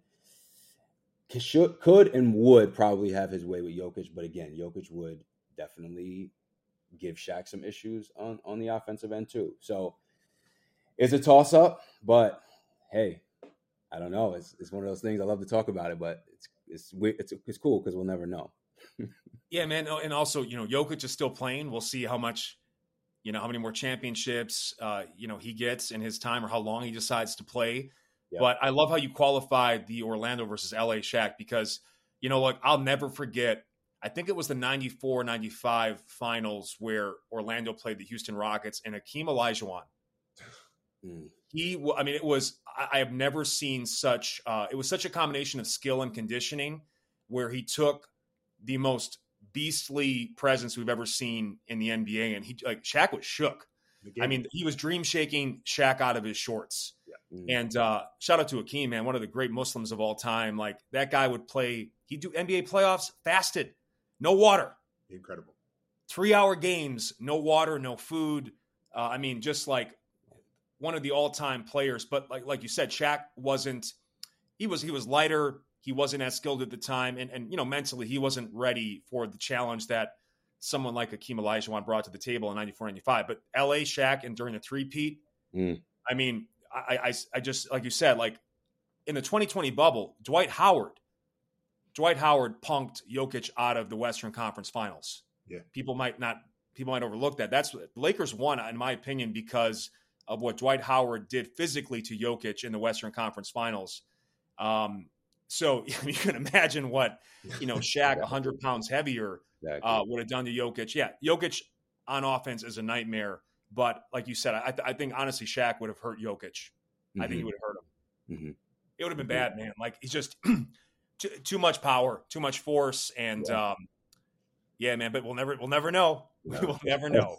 should, could and would probably have his way with Jokic. But again, Jokic would definitely give Shaq some issues on, on the offensive end too. So it's a toss up, but hey, I don't know. It's it's one of those things. I love to talk about it, but it's it's it's, it's cool because we'll never know. Yeah, man. And also, you know, Jokic is still playing. We'll see how much, you know, how many more championships, uh, you know, he gets in his time or how long he decides to play. Yep. But I love how you qualified the Orlando versus L A Shaq because, you know, like I'll never forget, I think it was the ninety-four ninety-five finals where Orlando played the Houston Rockets and Hakeem Olajuwon. Mm. He, I mean, it was, I have never seen such, uh, it was such a combination of skill and conditioning where he took the most beastly presence we've ever seen in the N B A. And he, like, Shaq was shook. I mean, he was dream shaking Shaq out of his shorts. Yeah. Mm. And uh, shout out to Hakeem, man, one of the great Muslims of all time. Like, that guy would play, he'd do N B A playoffs, fasted, no water. Incredible. Three hour games, no water, no food. Uh, I mean, just like one of the all time players. But like, like you said, Shaq wasn't, he was, he was lighter. He wasn't as skilled at the time. And, and, you know, mentally, he wasn't ready for the challenge that someone like Hakeem Olajuwon brought to the table in ninety-four ninety-five. But L A Shaq and during the three-peat, mm. I mean, I, I, I just, like you said, like in the twenty twenty bubble, Dwight Howard, Dwight Howard punked Jokic out of the Western Conference Finals. Yeah. People might not, people might overlook that. That's what the Lakers won, in my opinion, because of what Dwight Howard did physically to Jokic in the Western Conference Finals. Um, So you can imagine what, you know, Shaq, one hundred pounds heavier, exactly. uh, would have done to Jokic. Yeah, Jokic on offense is a nightmare. But like you said, I, th- I think, honestly, Shaq would have hurt Jokic. Mm-hmm. I think he would have hurt him. Mm-hmm. It would have been mm-hmm. bad, man. Like, he's just too, too much power, too much force. And, yeah. Um, yeah, man, but we'll never we'll never know. No. We will never know.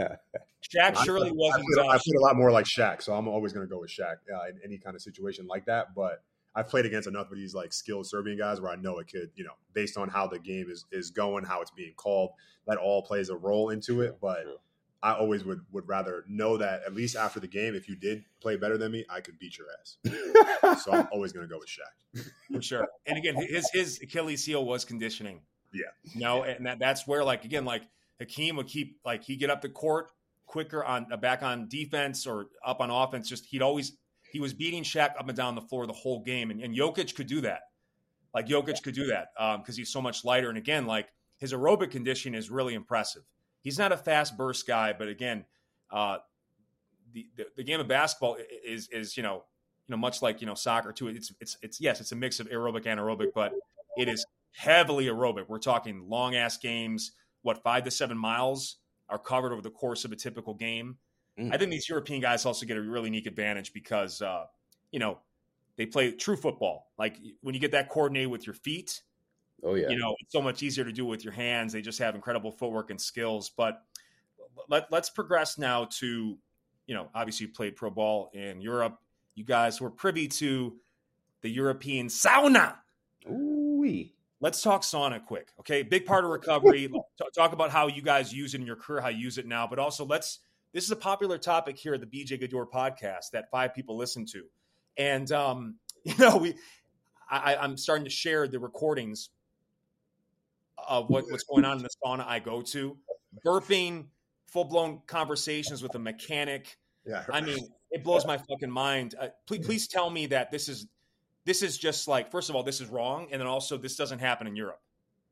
Shaq surely I, wasn't. I feel, I feel a lot more like Shaq, so I'm always going to go with Shaq uh, in any kind of situation like that. But I've played against enough of these like skilled Serbian guys where I know it could, you know, based on how the game is is going, how it's being called, that all plays a role into it. But True. I always would would rather know that at least after the game, if you did play better than me, I could beat your ass. So I'm always going to go with Shaq. For sure. And again, his his Achilles heel was conditioning. Yeah. You know, and that, that's where, like, again, like Hakeem would keep, like, he'd get up the court quicker on uh, back on defense or up on offense. Just he'd always, he was beating Shaq up and down the floor the whole game. And, and Jokic could do that. Like, Jokic could do that because um, he's so much lighter. And again, like, his aerobic condition is really impressive. He's not a fast burst guy, but again, uh, the, the the game of basketball is is you know you know much like you know soccer too. It's it's it's yes, it's a mix of aerobic and aerobic, but it is heavily aerobic. We're talking long ass games. What five to seven miles are covered over the course of a typical game. Mm. I think these European guys also get a really unique advantage because uh, you know they play true football. Like when you get that coordinated with your feet. Oh, yeah. You know, it's so much easier to do with your hands. They just have incredible footwork and skills. But let, let's progress now to, you know, obviously you played pro ball in Europe. You guys were privy to the European sauna. Ooh-wee. Let's talk sauna quick. Okay. Big part of recovery. Talk about how you guys use it in your career, how you use it now. But also let's, this is a popular topic here at the B J Gaddour podcast that five people listen to. And, um, you know, we, I, I'm starting to share the recordings of what, what's going on in the sauna I go to. Burping, full-blown conversations with a mechanic. Yeah. I mean, it blows my fucking mind. Uh, please, please tell me that this is this is just like, first of all, this is wrong, and then also this doesn't happen in Europe.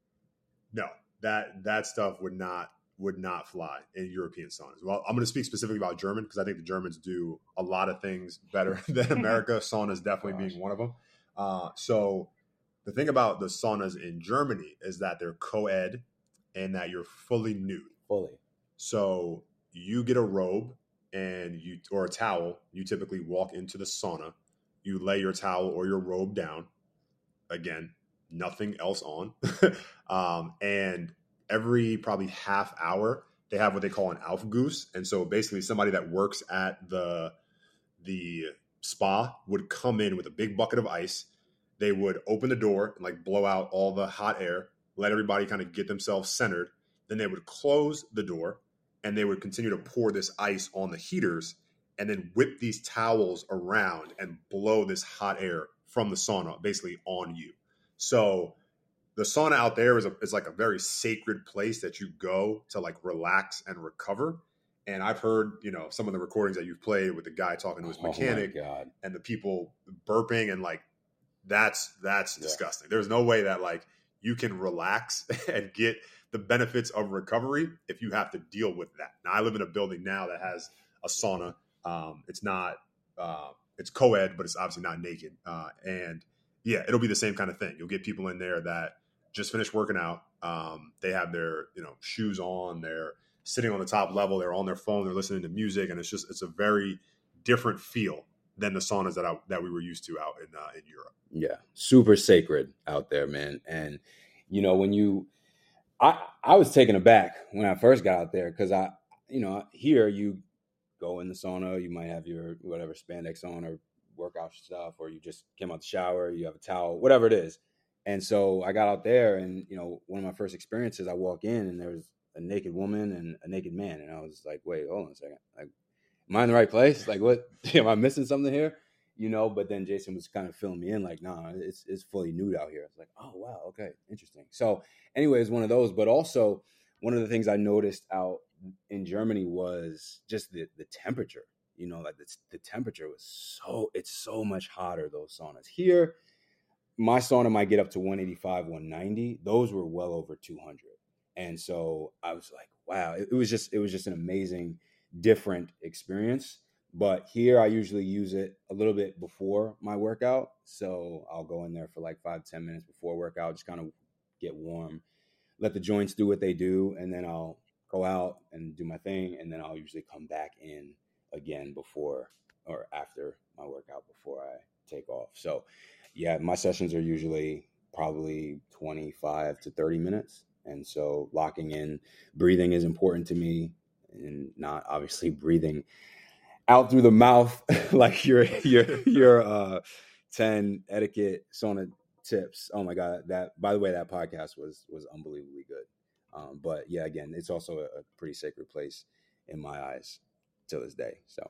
No, that that stuff would not would not fly in European saunas. Well, I'm going to speak specifically about German because I think the Germans do a lot of things better than America. Saunas definitely Gosh. being one of them. Uh, so the thing about the saunas in Germany is that they're co-ed and that you're fully nude. Fully. So you get a robe and you or a towel. You typically walk into the sauna. You lay your towel or your robe down. Again, nothing else on. um, and every probably half hour, they have what they call an Aufguss. And so basically somebody that works at the the spa would come in with a big bucket of ice. They would open the door and like blow out all the hot air, let everybody kind of get themselves centered. Then they would close the door and they would continue to pour this ice on the heaters and then whip these towels around and blow this hot air from the sauna basically on you. So the sauna out there is, a, is like a very sacred place that you go to like relax and recover. And I've heard, you know, some of the recordings that you've played with the guy talking to his mechanic oh and the people burping and like, that's, that's yeah. disgusting. There's no way that like you can relax and get the benefits of recovery if you have to deal with that. Now I live in a building now that has a sauna. Um, it's not, uh, it's co-ed, but it's obviously not naked. Uh, and yeah, it'll be the same kind of thing. You'll get people in there that just finished working out. Um, they have their, you know, shoes on, they're sitting on the top level, they're on their phone, they're listening to music. And it's just, it's a very different feel than the saunas that I, that we were used to out in, uh, in Europe. Yeah. Super sacred out there, man. And, you know, when you, I, I was taken aback when I first got out there because I, you know, here you go in the sauna, you might have your whatever spandex on or workout stuff, or you just came out the shower, you have a towel, whatever it is. And so I got out there and, you know, one of my first experiences, I walk in and there was a naked woman and a naked man. And I was like, wait, hold on a second. Like, am I in the right place? Like, what, am I missing something here? You know, but then Jason was kind of filling me in like, nah, it's it's fully nude out here. I was like, oh, wow. Okay. Interesting. So anyways, one of those, but also one of the things I noticed out in Germany was just the, the temperature, you know, like the, the temperature was so, it's so much hotter, those saunas. Here, my sauna might get up to one eighty-five, one ninety. Those were well over two hundred. And so I was like, wow, it, it was just, it was just an amazing, different experience. But here I usually use it a little bit before my workout. So I'll go in there for like five, ten minutes before workout, just kind of get warm, let the joints do what they do. And then I'll go out and do my thing. And then I'll usually come back in again before or after my workout before I take off. So yeah, my sessions are usually probably twenty-five to thirty minutes. And so locking in, breathing is important to me, and not obviously breathing out through the mouth like your your your uh ten etiquette sauna tips. Oh my God, that by the way, that podcast was was unbelievably good. Um, but yeah, again, it's also a, a pretty sacred place in my eyes to this day. So.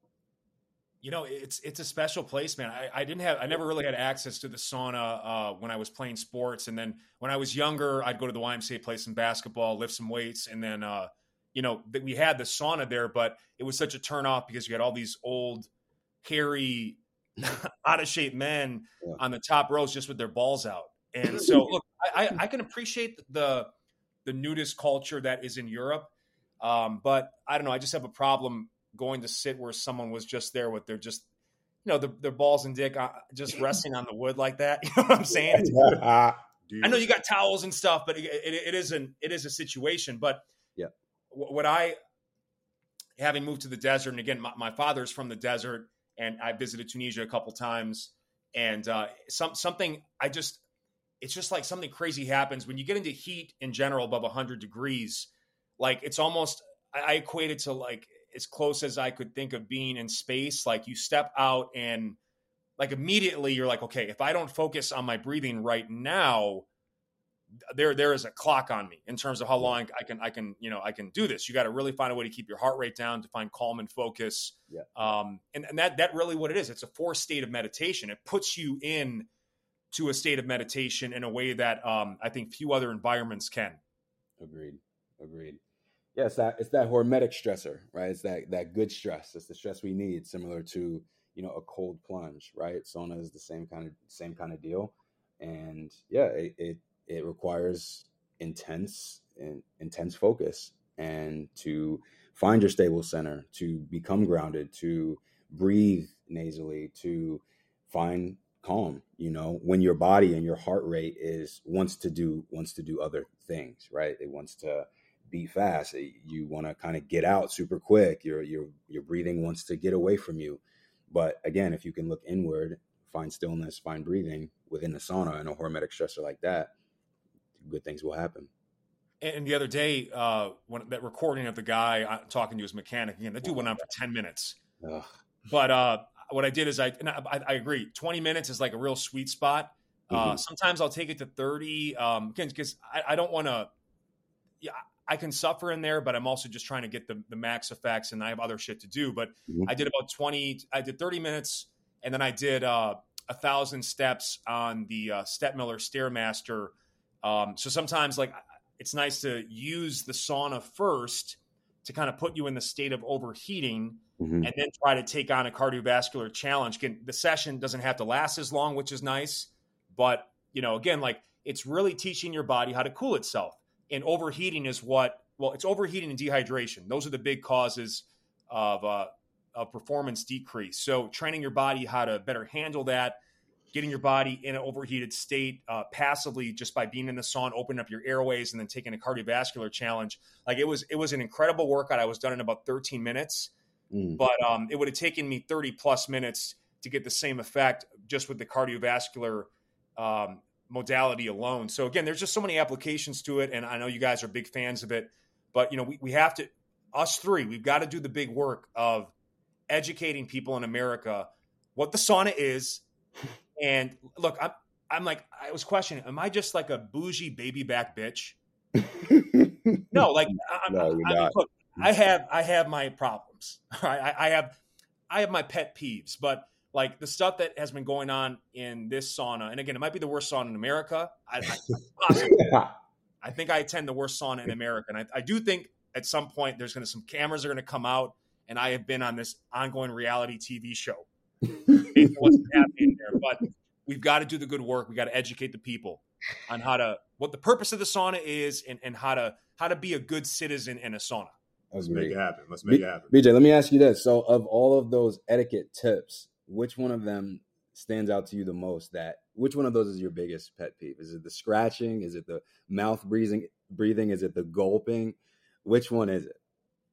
You know, it's it's a special place, man. I, I didn't have, I never really had access to the sauna uh, when I was playing sports. And then when I was younger, I'd go to the Y M C A, play some basketball, lift some weights. And then, uh, you know, we had the sauna there, but it was such a turnoff because you had all these old, hairy, out of shape men yeah. on the top rows just with their balls out. And so, look, I, I can appreciate the the nudist culture that is in Europe. Um, but I don't know, I just have a problem going to sit where someone was just there with their just, you know, the, their balls and dick uh, just resting on the wood like that. You know what I'm saying? I know you got towels and stuff, but it, it, it is an it is a situation. But yeah, what I, having moved to the desert, and again, my, my father's from the desert, and I visited Tunisia a couple times, and uh, some something I just, it's just like something crazy happens when you get into heat in general above one hundred degrees. Like it's almost, I, I equate it to like as close as I could think of being in space. Like you step out and like immediately you're like, okay, if I don't focus on my breathing right now, there, there is a clock on me in terms of how long I can, I can, you know, I can do this. You got to really find a way to keep your heart rate down, to find calm and focus. Yeah. Um, and, and that, that really what it is. It's a forced state of meditation. It puts you in to a state of meditation in a way that um, I think few other environments can. Agreed. Agreed. Yeah, it's that it's that hormetic stressor, right? It's that that good stress. It's the stress we need, similar to, you know, a cold plunge, right? Sauna is the same kind of same kind of deal. And yeah, it it, it requires intense in, intense focus, and to find your stable center, to become grounded, to breathe nasally, to find calm, you know, when your body and your heart rate is wants to do wants to do other things, right? It wants to beat fast. You want to kind of get out super quick. Your your your breathing wants to get away from you. But again, if you can look inward, find stillness, find breathing within the sauna and a hormetic stressor like that, good things will happen. And the other day, uh, when that recording of the guy uh, talking to his mechanic, again, that dude went on for ten minutes. Ugh. But uh, what I did is I, and I, I agree, twenty minutes is like a real sweet spot. Mm-hmm. Uh, sometimes I'll take it to thirty, um, again, because I, I don't want to, yeah, I can suffer in there, but I'm also just trying to get the, the max effects, and I have other shit to do. But mm-hmm. I did about twenty, I did thirty minutes, and then I did uh, a thousand steps on the uh, Stettmiller Stairmaster. Um, so sometimes like it's nice to use the sauna first to kind of put you in the state of overheating, mm-hmm. and then try to take on a cardiovascular challenge. Again, the session doesn't have to last as long, which is nice. But, you know, again, like it's really teaching your body how to cool itself. And overheating is what, well, it's overheating and dehydration. Those are the big causes of, uh, of performance decrease. So training your body how to better handle that, getting your body in an overheated state uh, passively just by being in the sauna, opening up your airways, and then taking a cardiovascular challenge. Like it was, it was an incredible workout. I was done in about thirteen minutes, mm. but um, it would have taken me thirty plus minutes to get the same effect just with the cardiovascular um, modality alone. So again, there's just so many applications to it. And I know you guys are big fans of it, but you know, we, we have to, us three, we've got to do the big work of educating people in America what the sauna is. And look, I'm, I'm like, I was questioning, am I just like a bougie baby back bitch? No, like, I'm, no, I, mean, look, I have, I have my problems, right? I, I have, I have my pet peeves, but like the stuff that has been going on in this sauna, and again, it might be the worst sauna in America. I, I, possibly, I think I attend the worst sauna in America. And I, I do think at some point there's going to, some cameras are going to come out, and I have been on this ongoing reality T V show. What's happening there, but we've got to do the good work. We got to educate the people on how to, what the purpose of the sauna is, and, and how to, how to be a good citizen in a sauna. Let's make it happen. Let's make B- it happen. B J, let me ask you this. So of all of those etiquette tips, which one of them stands out to you the most? That which one of those is your biggest pet peeve? Is it the scratching? Is it the mouth breathing? Breathing? Is it the gulping? Which one is it?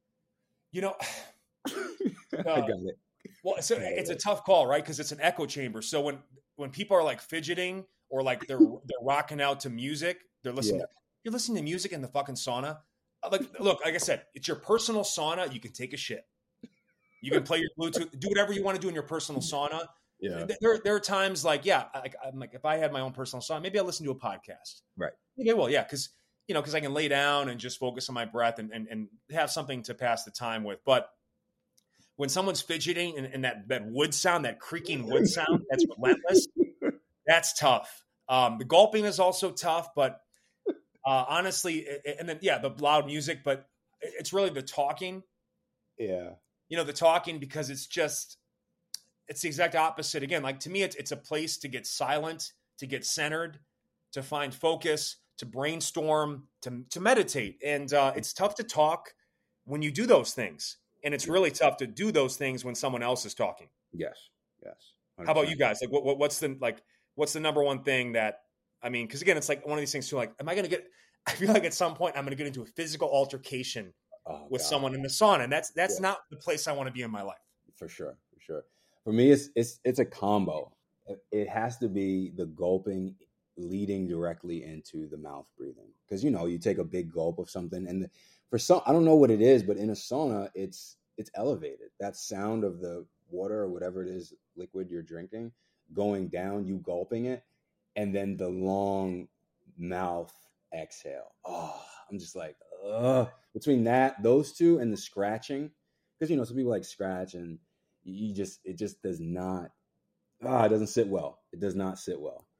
You know, uh, I got it. Well, it's a, it's a tough call, right? Because it's an echo chamber. So when, when people are like fidgeting or like they're they're rocking out to music, they're listening. Yeah. To, you're listening to music in the fucking sauna. Like, look, like I said, it's your personal sauna. You can take a shit. You can play your Bluetooth, do whatever you want to do in your personal sauna. Yeah. There, there are times like, yeah, like I'm like, if I had my own personal sauna, maybe I'll listen to a podcast. Right. Okay, well, yeah, because you know, because I can lay down and just focus on my breath and and and have something to pass the time with, but. When someone's fidgeting and, and that, that wood sound, that creaking wood sound, that's relentless. That's tough. Um, the gulping is also tough, but uh, honestly, and then, yeah, the loud music, but it's really the talking. Yeah. You know, the talking, because it's just, it's the exact opposite. Again, like to me, it's, it's a place to get silent, to get centered, to find focus, to brainstorm, to, to meditate. And uh, it's tough to talk when you do those things. And it's really tough to do those things when someone else is talking. Yes. Yes. one hundred percent. How about you guys? Like, what, what, what's the, like, what's the number one thing that, I mean, cause again, it's like one of these things too, like, am I going to get, I feel like at some point I'm going to get into a physical altercation oh, with God. someone in the sauna. And that's, that's yeah. not the place I want to be in my life. For sure. For sure. For me, it's, it's, it's a combo. It has to be the gulping leading directly into the mouth breathing. Cause you know, you take a big gulp of something and the, for some, I don't know what it is, but in a sauna, it's it's elevated. That sound of the water or whatever it is, liquid you're drinking, going down, you gulping it, and then the long mouth exhale. Oh, I'm just like, ugh. Between that, those two, and the scratching, because you know some people like scratch, and you just it just does not. Ah, it doesn't sit well. It does not sit well.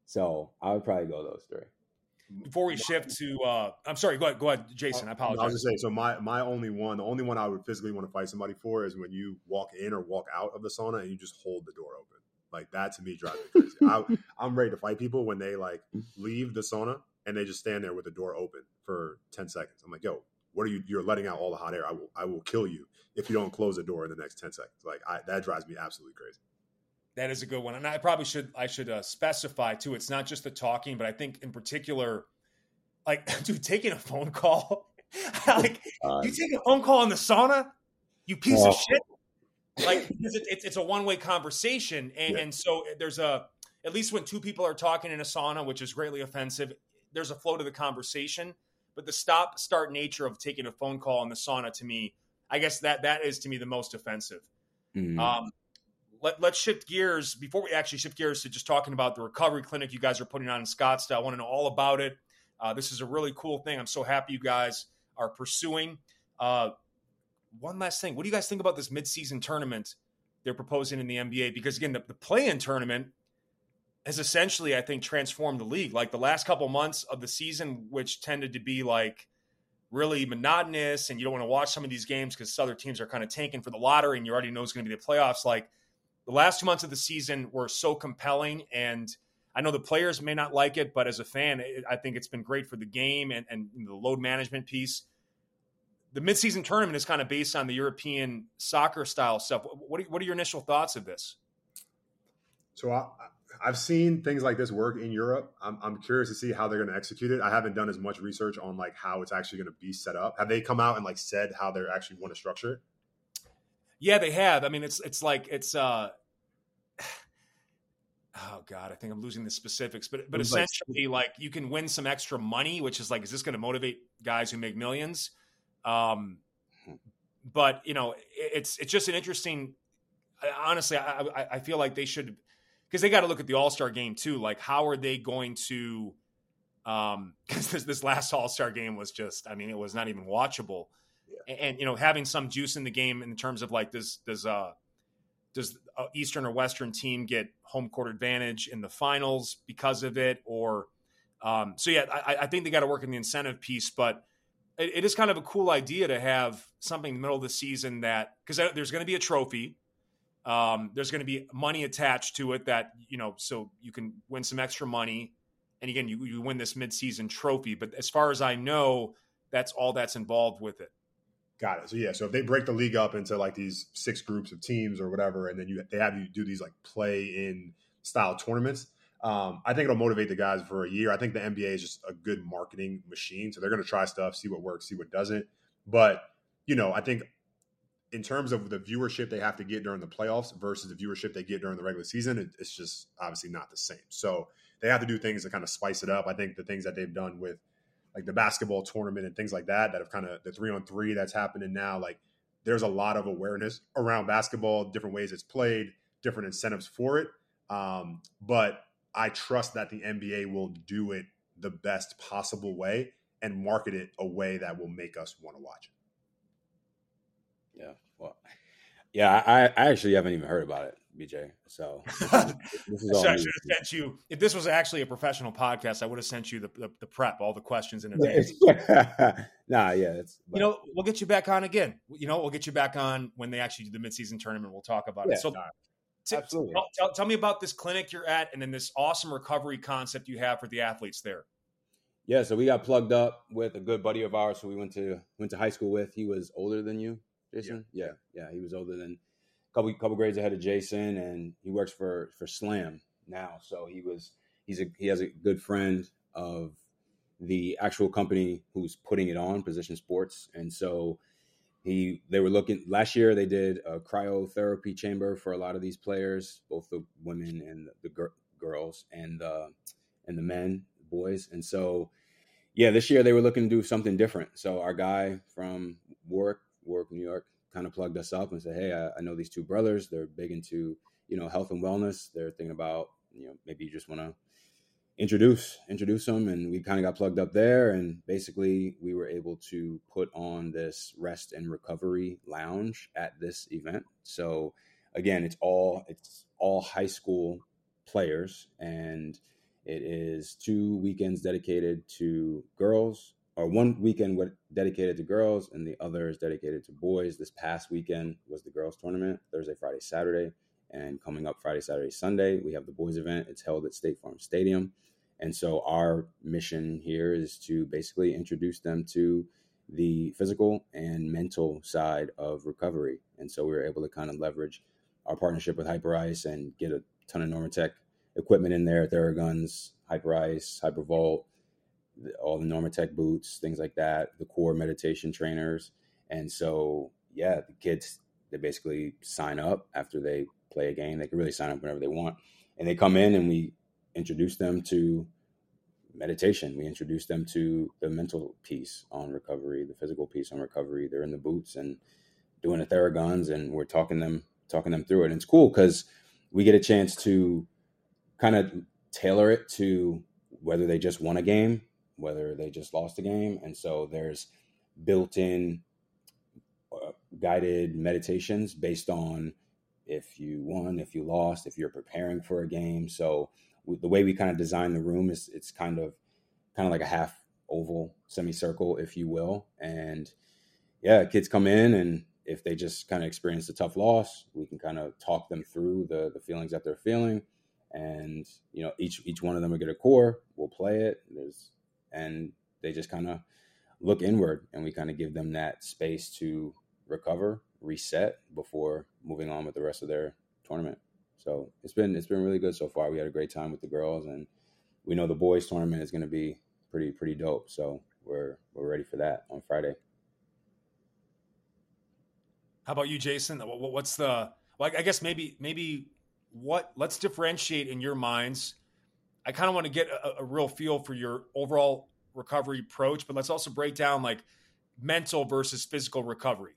So I would probably go those three. Before we shift to, uh, I'm sorry, go ahead, go ahead, Jason. I apologize. I was just saying, so my my only one, the only one I would physically want to fight somebody for is when you walk in or walk out of the sauna and you just hold the door open. Like that to me drives me crazy. I, I'm ready to fight people when they like leave the sauna and they just stand there with the door open for ten seconds. I'm like, yo, what are you? You're letting out all the hot air. I will I will kill you if you don't close the door in the next ten seconds. Like I, that drives me absolutely crazy. That is a good one, and I probably should I should uh, specify too. It's not just the talking, but I think in particular, like, dude, taking a phone call, like uh, you take a phone call in the sauna, you piece oh. of shit. Like because it, it's it's a one way conversation, and, yeah. and so there's a at least when two people are talking in a sauna, which is greatly offensive. There's a flow to the conversation, but the stop start nature of taking a phone call in the sauna to me, I guess that that is to me the most offensive. Mm-hmm. Um, Let, let's shift gears before we actually shift gears to just talking about the recovery clinic you guys are putting on in Scottsdale. I want to know all about it. Uh, this is a really cool thing. I'm so happy you guys are pursuing. Uh, one last thing. What do you guys think about this midseason tournament they're proposing in the N B A? Because, again, the, the play-in tournament has essentially, I think, transformed the league. Like the last couple months of the season, which tended to be like really monotonous and you don't want to watch some of these games because other teams are kind of tanking for the lottery and you already know it's going to be the playoffs. Like, the last two months of the season were so compelling, and I know the players may not like it, but as a fan, it, I think it's been great for the game and, and the load management piece. The midseason tournament is kind of based on the European soccer style stuff. What are, what are your initial thoughts of this? So I, I've seen things like this work in Europe. I'm, I'm curious to see how they're going to execute it. I haven't done as much research on like how it's actually going to be set up. Have they come out and like said how they actually want to structure it? Yeah, they have. I mean, it's it's like it's. Uh, oh God, I think I'm losing the specifics, but but essentially, like, like you can win some extra money, which is like, is this going to motivate guys who make millions? Um, but you know, it's it's just an interesting. Honestly, I I, I feel like they should, because they got to look at the All-Star game too. Like, how are they going to? Um, because this this last All-Star game was just, I mean, it was not even watchable. Yeah. And, you know, having some juice in the game in terms of like, does, does, uh, does a Eastern or Western team get home court advantage in the finals because of it? Or, um, so yeah, I, I think they got to work in the incentive piece, but it, it is kind of a cool idea to have something in the middle of the season that, because there's going to be a trophy. Um, there's going to be money attached to it that, you know, so you can win some extra money. And again, you, you win this midseason trophy, but as far as I know, that's all that's involved with it. Got it. So yeah, so if they break the league up into like these six groups of teams or whatever, and then you they have you do these like play-in style tournaments, um, I think it'll motivate the guys for a year. I think the N B A is just a good marketing machine, so they're going to try stuff, see what works, see what doesn't. But you know, I think in terms of the viewership they have to get during the playoffs versus the viewership they get during the regular season, it, it's just obviously not the same. So they have to do things to kind of spice it up. I think the things that they've done with like the basketball tournament and things like that, that have kind of the three on three that's happening now. Like there's a lot of awareness around basketball, different ways it's played, different incentives for it. Um, but I trust that the N B A will do it the best possible way and market it a way that will make us want to watch it. Yeah. Well, yeah, I, I actually haven't even heard about it, B J. So this is all I should have sent you. If this was actually a professional podcast, I would have sent you the, the, the prep, all the questions in advance. nah, yeah, it's but, you know, we'll get you back on again. You know, we'll get you back on when they actually do the midseason tournament. We'll talk about yeah, it. So, nah, t- absolutely. Tell, tell, tell me about this clinic you're at, and then this awesome recovery concept you have for the athletes there. Yeah, so we got plugged up with a good buddy of ours who we went to went to high school with. He was older than you, Jason. Yeah, yeah, yeah he was older than. Couple couple grades ahead of Jason, and he works for for Slam now. So he was he's a he has a good friend of the actual company who's putting it on, Position Sports, and so he they were looking last year. They did a cryotherapy chamber for a lot of these players, both the women and the, the gr- girls, and the and the men, the boys, and so yeah, this year they were looking to do something different. So our guy from Warwick, Warwick, New York, kind of plugged us up and said, hey, I, I know these two brothers. They're big into, you know, health and wellness. They're thinking about, you know, maybe you just want to introduce, introduce them. And we kind of got plugged up there. And basically we were able to put on this rest and recovery lounge at this event. So again, it's all, it's all high school players. And It is two weekends dedicated to girls, or one weekend dedicated to girls, and the other is dedicated to boys. This past weekend was the girls tournament, Thursday, Friday, Saturday. And coming up Friday, Saturday, Sunday, we have the boys event. It's held at State Farm Stadium. And so our mission here is to basically introduce them to the physical and mental side of recovery. And so we were able to kind of leverage our partnership with Hyperice and get a ton of Normatec equipment in there, Theraguns, Hyperice, Hypervolt, all the Normatec boots, things like that, the core meditation trainers. And so, yeah, the kids, they basically sign up after they play a game. They can really sign up whenever they want. And they come in and we introduce them to meditation. We introduce them to the mental piece on recovery, the physical piece on recovery. They're in the boots and doing the Theraguns, and we're talking them, talking them through it. And it's cool because we get a chance to kind of tailor it to whether they just won a game, whether they just lost a game. And so there's built-in uh, guided meditations based on if you won, if you lost, if you're preparing for a game. So the way we kind of design the room is it's kind of kind of like a half oval semicircle, if you will. And yeah, kids come in, and if they just kind of experience a tough loss, we can kind of talk them through the the feelings that they're feeling. And, you know, each each one of them will get a core, we'll play it. There's and they just kind of look inward, and we kind of give them that space to recover, reset before moving on with the rest of their tournament. So it's been it's been really good so far. We had a great time with the girls, and we know the boys tournament is going to be pretty pretty dope. So we're we're ready for that on Friday. How about you, Jason? What's the well? I guess maybe maybe what let's differentiate in your minds. I kind of want to get a, a real feel for your overall recovery approach, but let's also break down like mental versus physical recovery.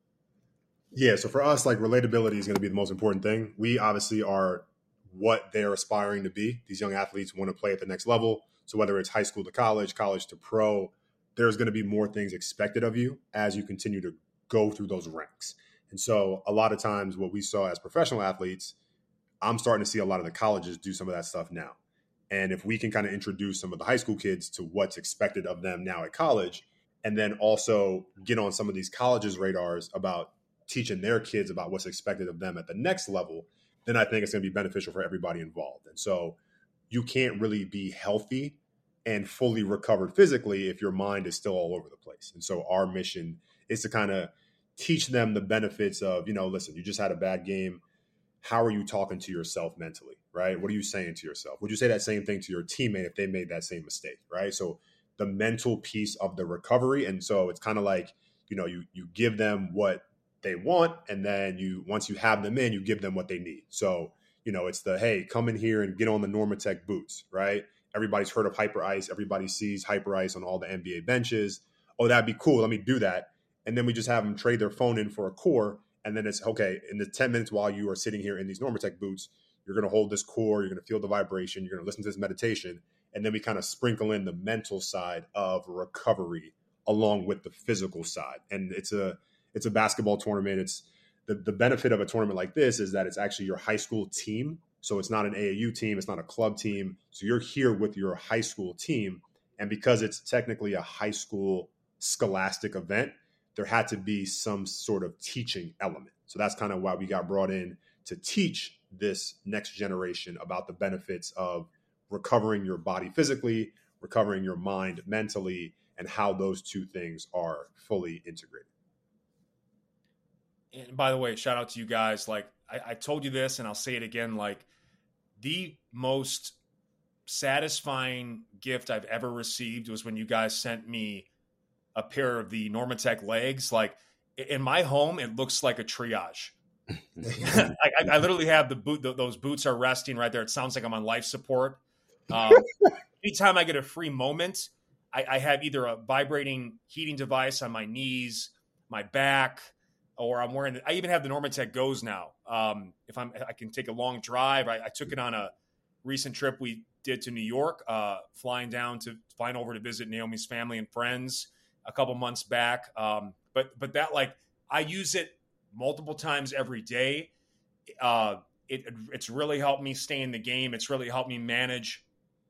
Yeah, so for us, like relatability is going to be the most important thing. We obviously are what they're aspiring to be. These young athletes want to play at the next level. So whether it's high school to college, college to pro, there's going to be more things expected of you as you continue to go through those ranks. And so a lot of times what we saw as professional athletes, I'm starting to see a lot of the colleges do some of that stuff now. And if we can kind of introduce some of the high school kids to what's expected of them now at college, and then also get on some of these colleges' radars about teaching their kids about what's expected of them at the next level, then I think it's going to be beneficial for everybody involved. And so you can't really be healthy and fully recovered physically if your mind is still all over the place. And so our mission is to kind of teach them the benefits of, you know, listen, you just had a bad game. How are you talking to yourself mentally, right? What are you saying to yourself? Would you say that same thing to your teammate if they made that same mistake, right? So the mental piece of the recovery. And so it's kind of like, you know, you you give them what they want, and then you once you have them in, you give them what they need. So, you know, it's the, hey, come in here and get on the Normatec boots, right? Everybody's heard of Hyperice. Everybody sees Hyperice on all the N B A benches. Oh, that'd be cool. Let me do that. And then we just have them trade their phone in for a core. And then it's, okay, in the ten minutes while you are sitting here in these Normatec boots, you're going to hold this core, you're going to feel the vibration, you're going to listen to this meditation. And then we kind of sprinkle in the mental side of recovery along with the physical side. And it's a it's a basketball tournament. It's the, the benefit of a tournament like this is that it's actually your high school team. So it's not an A A U team, it's not a club team. So you're here with your high school team. And because it's technically a high school scholastic event, there had to be some sort of teaching element. So that's kind of why we got brought in to teach this next generation about the benefits of recovering your body physically, recovering your mind mentally, and how those two things are fully integrated. And by the way, shout out to you guys. Like I, I told you this, and I'll say it again, like the most satisfying gift I've ever received was when you guys sent me a pair of the Normatec legs. Like in my home, it looks like a triage. I, I, I literally have the boot; the, those boots are resting right there. It sounds like I'm on life support. Um, anytime I get a free moment, I, I have either a vibrating heating device on my knees, my back, or I'm wearing. I even have the Normatec Goes now. Um, if I'm, I can take a long drive. I, I took it on a recent trip we did to New York, uh, flying down to flying over to visit Naomi's family and friends a couple months back. Um, but but that like I use it multiple times every day. Uh, it it's really helped me stay in the game. It's really helped me manage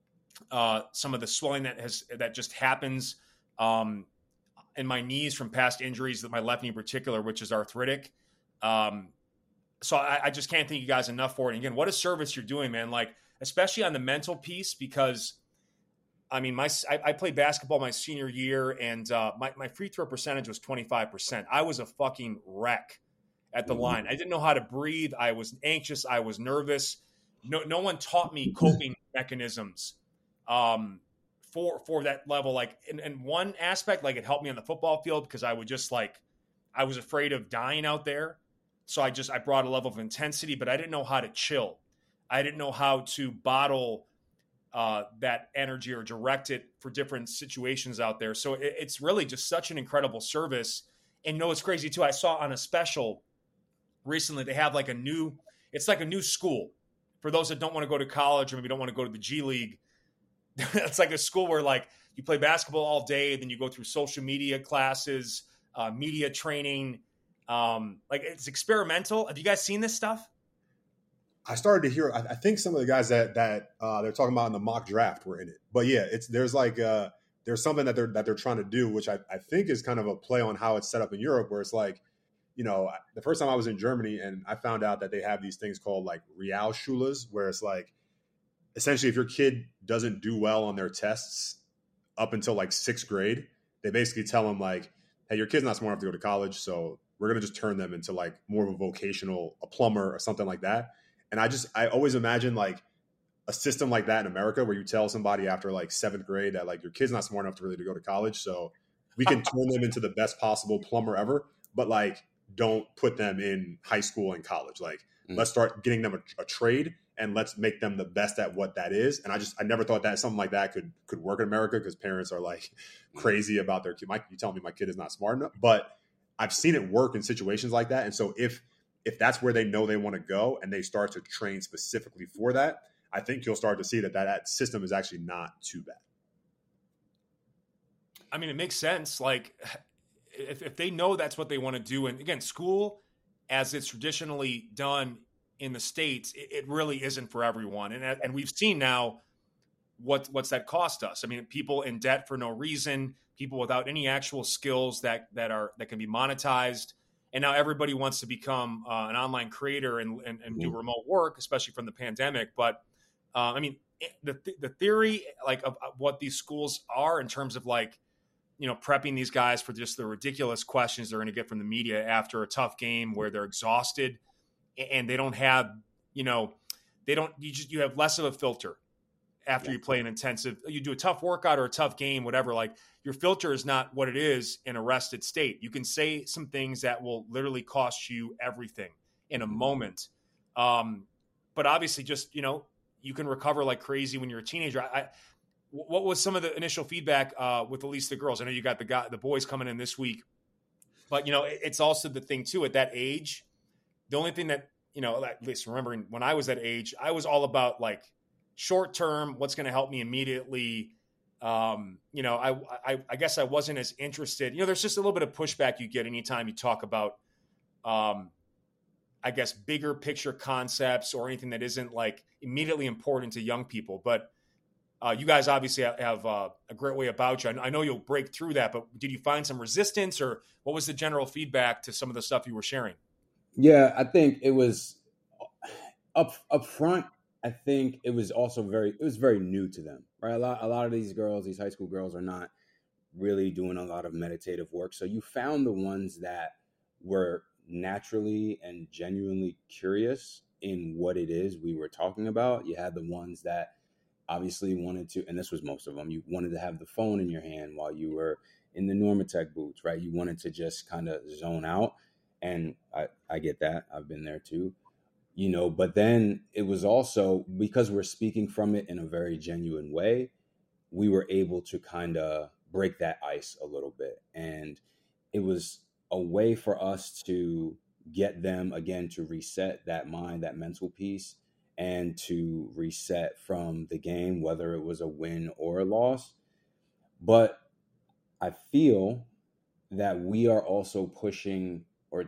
uh, some of the swelling that has that just happens um, in my knees from past injuries, that my left knee in particular, which is arthritic. Um, so I, I just can't thank you guys enough for it. And again, what a service you're doing, man. Like, especially on the mental piece, because I mean, my I, I played basketball my senior year, and uh, my my free throw percentage was twenty-five percent. I was a fucking wreck at the line. I didn't know how to breathe. I was anxious. I was nervous. No, no one taught me coping mechanisms um, for for that level. Like, in, in one aspect, like it helped me on the football field because I would just like I was afraid of dying out there. So I just I brought a level of intensity, but I didn't know how to chill. I didn't know how to bottle uh, that energy or direct it for different situations out there. So it, it's really just such an incredible service. And you know, it's crazy too. I saw on a special recently, they have like a new, it's like a new school for those that don't want to go to college or maybe don't want to go to the G League. It's like a school where like you play basketball all day, then you go through social media classes, uh, media training. Um, like it's experimental. Have you guys seen this stuff? I started to hear. I, I think some of the guys that that uh, they're talking about in the mock draft were in it. But yeah, it's there's like uh, there's something that they're that they're trying to do, which I, I think is kind of a play on how it's set up in Europe, where it's like, you know, the first time I was in Germany and I found out that they have these things called like Realschulas, where it's like essentially if your kid doesn't do well on their tests up until like sixth grade, they basically tell them like, hey, your kid's not smart enough to go to college, so we're going to just turn them into like more of a vocational, a plumber or something like that. And I just, I always imagine like a system like that in America where you tell somebody after like seventh grade that like your kid's not smart enough to really to go to college. So we can turn them into the best possible plumber ever, but like don't put them in high school and college. Like mm-hmm. let's start getting them a, a trade and let's make them the best at what that is. And I just, I never thought that something like that could, could work in America because parents are like crazy about their kid. My, you tell me my kid is not smart enough, but I've seen it work in situations like that. And so if, if that's where they know they want to go and they start to train specifically for that, I think you'll start to see that that, that system is actually not too bad. I mean, it makes sense. Like if, if they know that's what they want to do, and again, school as it's traditionally done in the States, it, it really isn't for everyone. And, and we've seen now what, what's that cost us. I mean, people in debt for no reason, people without any actual skills that, that are, that can be monetized. And now everybody wants to become uh, an online creator and, and, and do remote work, especially from the pandemic. But uh, I mean, the the theory like of, of what these schools are in terms of like, you know, prepping these guys for just the ridiculous questions they're going to get from the media after a tough game where they're exhausted and they don't have, you know, they don't, you just, you have less of a filter after yeah. you play an intensive, you do a tough workout or a tough game, whatever, like your filter is not what it is in a rested state. You can say some things that will literally cost you everything in a moment. Um, but obviously just, you know, you can recover like crazy when you're a teenager. I, I what was some of the initial feedback uh, with at least the girls? I know you got the guy, the boys coming in this week, but you know, it, it's also the thing too, at that age, the only thing that, you know, at least remembering when I was that age, I was all about like, short term, what's going to help me immediately. Um, you know, I, I I guess I wasn't as interested. You know, there's just a little bit of pushback you get anytime you talk about, um, I guess, bigger picture concepts or anything that isn't like immediately important to young people. But uh, you guys obviously have uh, a great way about you. I know you'll break through that, but did you find some resistance or what was the general feedback to some of the stuff you were sharing? Yeah, I think it was up up front. I think it was also very, it was very new to them, right? A lot, a lot of these girls, these high school girls are not really doing a lot of meditative work. So you found the ones that were naturally and genuinely curious in what it is we were talking about. You had the ones that obviously wanted to, and this was most of them, you wanted to have the phone in your hand while you were in the Normatec boots, right? You wanted to just kind of zone out. And I, I get that. I've been there too. You know, but then it was also because we're speaking from it in a very genuine way, we were able to kind of break that ice a little bit. And it was a way for us to get them, again, to reset that mind, that mental piece, and to reset from the game, whether it was a win or a loss. But I feel that we are also pushing or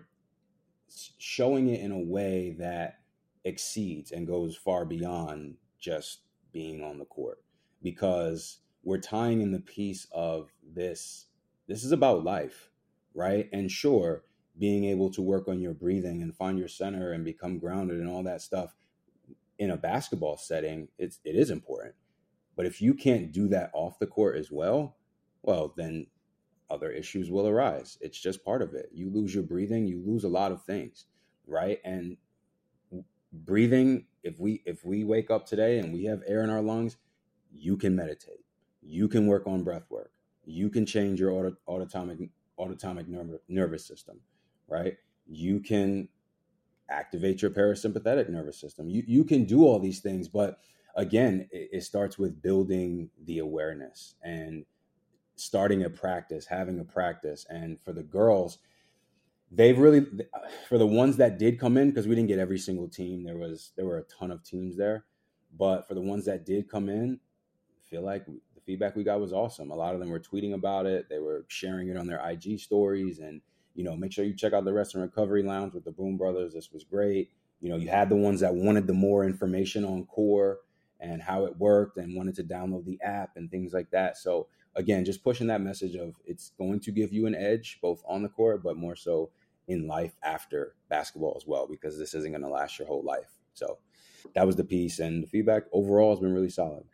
showing it in a way that exceeds and goes far beyond just being on the court. because we're tying in the piece of this. This is about life, right? And sure, being able to work on your breathing and find your center and become grounded and all that stuff in a basketball setting, it's, it is important. But if you can't do that off the court as well, well, then other issues will arise. It's just part of it. You lose your breathing, you lose a lot of things, right? And breathing, if we if we wake up today and we have air in our lungs, you can meditate. You can work on breath work. You can change your auto, autonomic autonomic nerv- nervous system, right? You can activate your parasympathetic nervous system. You you can do all these things, but again, it, it starts with building the awareness and starting a practice, having a practice. And for the girls, they've really, for the ones that did come in, because we didn't get every single team, there was there were a ton of teams there, but for the ones that did come in, I feel like the feedback we got was awesome. A lot of them were tweeting about it. They were sharing it on their I G stories. And, you know, make sure you check out the Rest and Recovery Lounge with the Boom Brothers. This was great. You know, you had the ones that wanted the more information on core and how it worked and wanted to download the app and things like that. So again, just pushing that message of it's going to give you an edge both on the court, but more so in life after basketball as well, because this isn't going to last your whole life. So that was the piece, and the feedback overall has been really solid.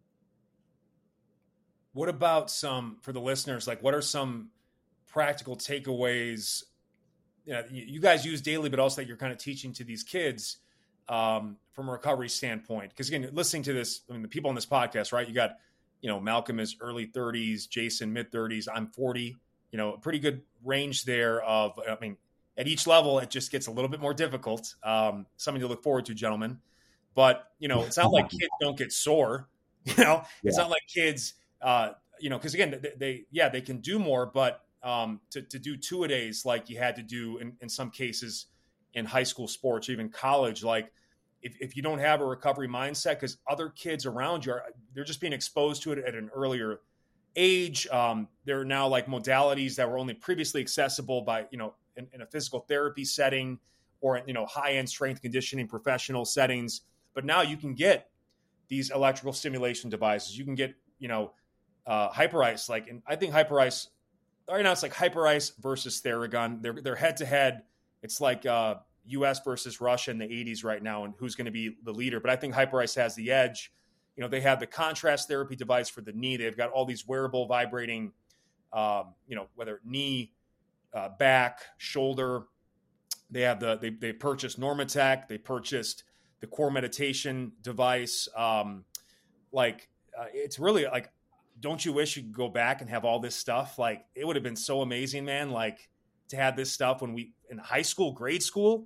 What about some, for the listeners, like what are some practical takeaways, you know, you guys use daily, but also that you're kind of teaching to these kids um, from a recovery standpoint? Because again, listening to this, I mean, the people on this podcast, right? You got, you know, Malcolm is early thirties, Jason mid thirties, I'm forty, you know, a pretty good range there of, I mean, at each level, it just gets a little bit more difficult. Um, something to look forward to, gentlemen. But, you know, it's not like kids don't get sore, you know, it's yeah. not like kids, uh, you know, because again, they, they, yeah, they can do more, but um, to, to do two-a-days like you had to do in, in some cases in high school sports, or even college, like if, if you don't have a recovery mindset, because other kids around you are, they're just being exposed to it at an earlier age. Um, there are now like modalities that were only previously accessible by, you know, in, in a physical therapy setting or, you know, high-end strength conditioning professional settings. But now you can get these electrical stimulation devices. You can get, you know, uh, Hyperice. Like, and I think Hyperice, right now it's like Hyperice versus Theragun. They're they're head to head. It's like uh, U S versus Russia in the eighties right now, and who's going to be the leader. But I think Hyperice has the edge. You know, they have the contrast therapy device for the knee. They've got all these wearable vibrating, um, you know, whether knee, uh, back, shoulder. They have the they they purchased Normatec. They purchased the core meditation device. Um, like uh, it's really like, don't you wish you could go back and have all this stuff? Like it would have been so amazing, man. Like to have this stuff when we in high school, grade school.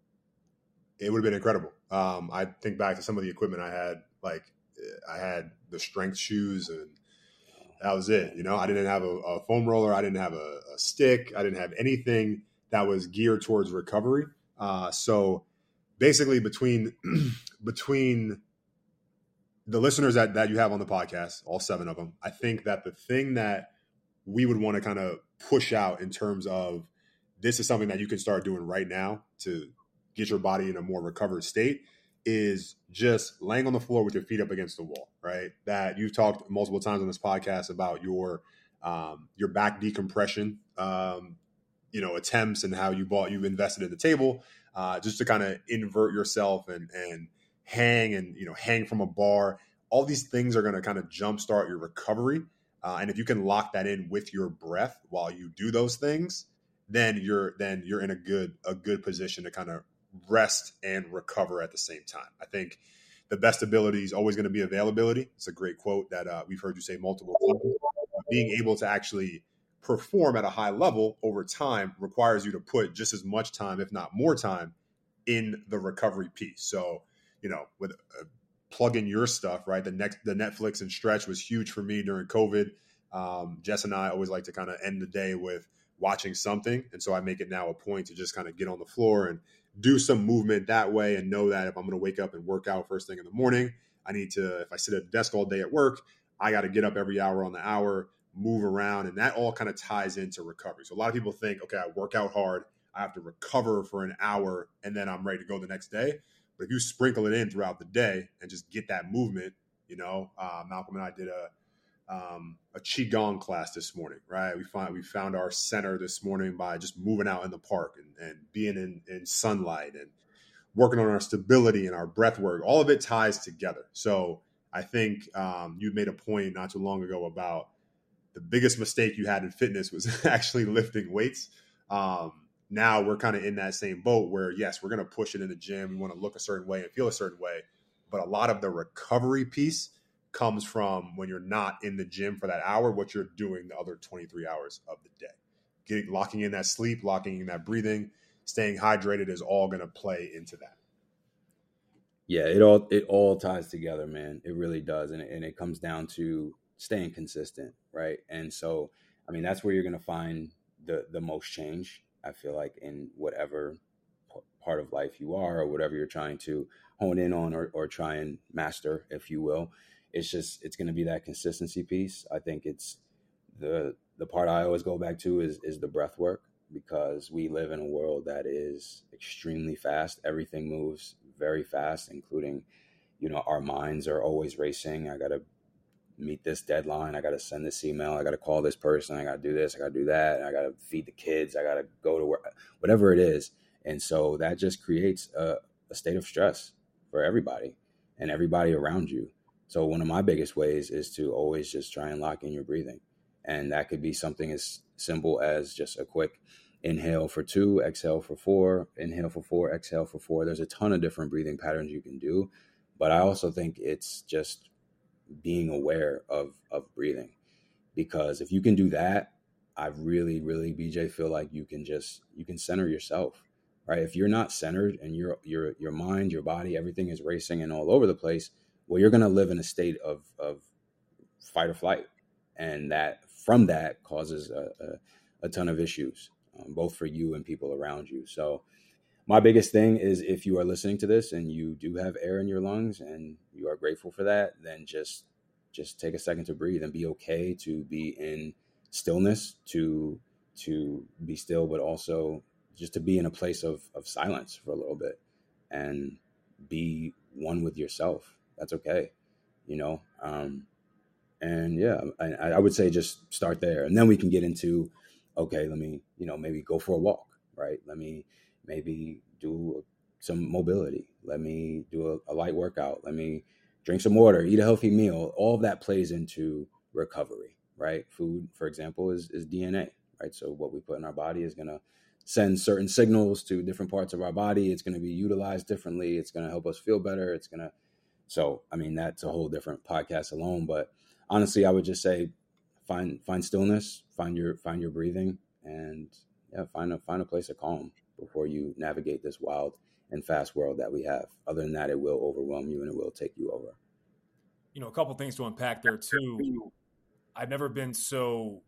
It would have been incredible. Um, I think back to some of the equipment I had. Like I had the strength shoes, and that was it. You know, I didn't have a, a foam roller. I didn't have a, a stick. I didn't have anything that was geared towards recovery. Uh, so basically, between between the listeners that, that you have on the podcast, all seven of them, I think that the thing that we would want to kind of push out in terms of this is something that you can start doing right now to get your body in a more recovered state is just laying on the floor with your feet up against the wall, right? That you've talked multiple times on this podcast about your um, your back decompression, um, you know, attempts and how you bought, you've invested in the table uh, just to kind of invert yourself and and hang and, you know, hang from a bar. All these things are going to kind of jumpstart your recovery. Uh, and if you can lock that in with your breath while you do those things, then you're then you're in a good a good position to kind of rest and recover at the same time. I think the best ability is always going to be availability. It's a great quote that uh, we've heard you say multiple times. Being able to actually perform at a high level over time requires you to put just as much time, if not more time, in the recovery piece. So, you know, with uh, plug in your stuff, right? The next, the Netflix and stretch was huge for me during COVID. Um, Jess and I always like to kind of end the day with watching something. And so I make it now a point to just kind of get on the floor and do some movement that way and know that if I'm going to wake up and work out first thing in the morning, I need to, if I sit at a desk all day at work, I got to get up every hour on the hour, move around. And that all kind of ties into recovery. So a lot of people think, okay, I work out hard, I have to recover for an hour and then I'm ready to go the next day. But if you sprinkle it in throughout the day and just get that movement, You know, uh, Malcolm and I did a um, a qigong class this morning, right? We find we found our center this morning by just moving out in the park and, and being in, in sunlight and working on our stability and our breath work. All of it ties together. So I think um, you made a point not too long ago about the biggest mistake you had in fitness was actually lifting weights. Um, now we're kind of in that same boat where, yes, we're going to push it in the gym. We want to look a certain way and feel a certain way. But a lot of the recovery piece comes from when you're not in the gym for that hour, what you're doing the other twenty-three hours of the day. Getting, locking in that sleep, locking in that breathing, staying hydrated is all going to play into that. Yeah, it all it all ties together, man. It really does. And it, and it comes down to staying consistent, right? And so, I mean, that's where you're going to find the the most change, I feel like, in whatever p- part of life you are or whatever you're trying to hone in on or, or try and master, if you will. It's just, it's going to be that consistency piece. I think it's the the part I always go back to is is the breath work, because we live in a world that is extremely fast. Everything moves very fast, including, you know, our minds are always racing. I got to meet this deadline. I got to send this email. I got to call this person. I got to do this. I got to do that. I got to feed the kids. I got to go to work, whatever it is. And so that just creates a, a state of stress for everybody and everybody around you. So one of my biggest ways is to always just try and lock in your breathing. And that could be something as simple as just a quick inhale for two, exhale for four, inhale for four, exhale for four. There's a ton of different breathing patterns you can do. But I also think it's just being aware of, of breathing, because if you can do that, I really, really, B J, feel like you can just, you can center yourself, right? If you're not centered and your, your, your mind, your body, everything is racing and all over the place, well, you're going to live in a state of, of fight or flight. And that from that causes a, a, a ton of issues, um, both for you and people around you. So my biggest thing is, if you are listening to this and you do have air in your lungs and you are grateful for that, then just just take a second to breathe and be okay to be in stillness, to to be still, but also just to be in a place of, of silence for a little bit and be one with yourself. That's okay, you know? Um, and yeah, I, I would say just start there. And then we can get into, okay, let me, you know, maybe go for a walk, right? Let me maybe do some mobility. Let me do a, a light workout. Let me drink some water, eat a healthy meal. All of that plays into recovery, right? Food, for example, is, is D N A, right? So what we put in our body is going to send certain signals to different parts of our body. It's going to be utilized differently. It's going to help us feel better. It's going to, so, I mean, that's a whole different podcast alone, but honestly, I would just say, find, find stillness, find your, find your breathing, and yeah, find a, find a place of calm before you navigate this wild and fast world that we have. Other than that, it will overwhelm you and it will take you over. You know, a couple things to unpack there too. I've never been so,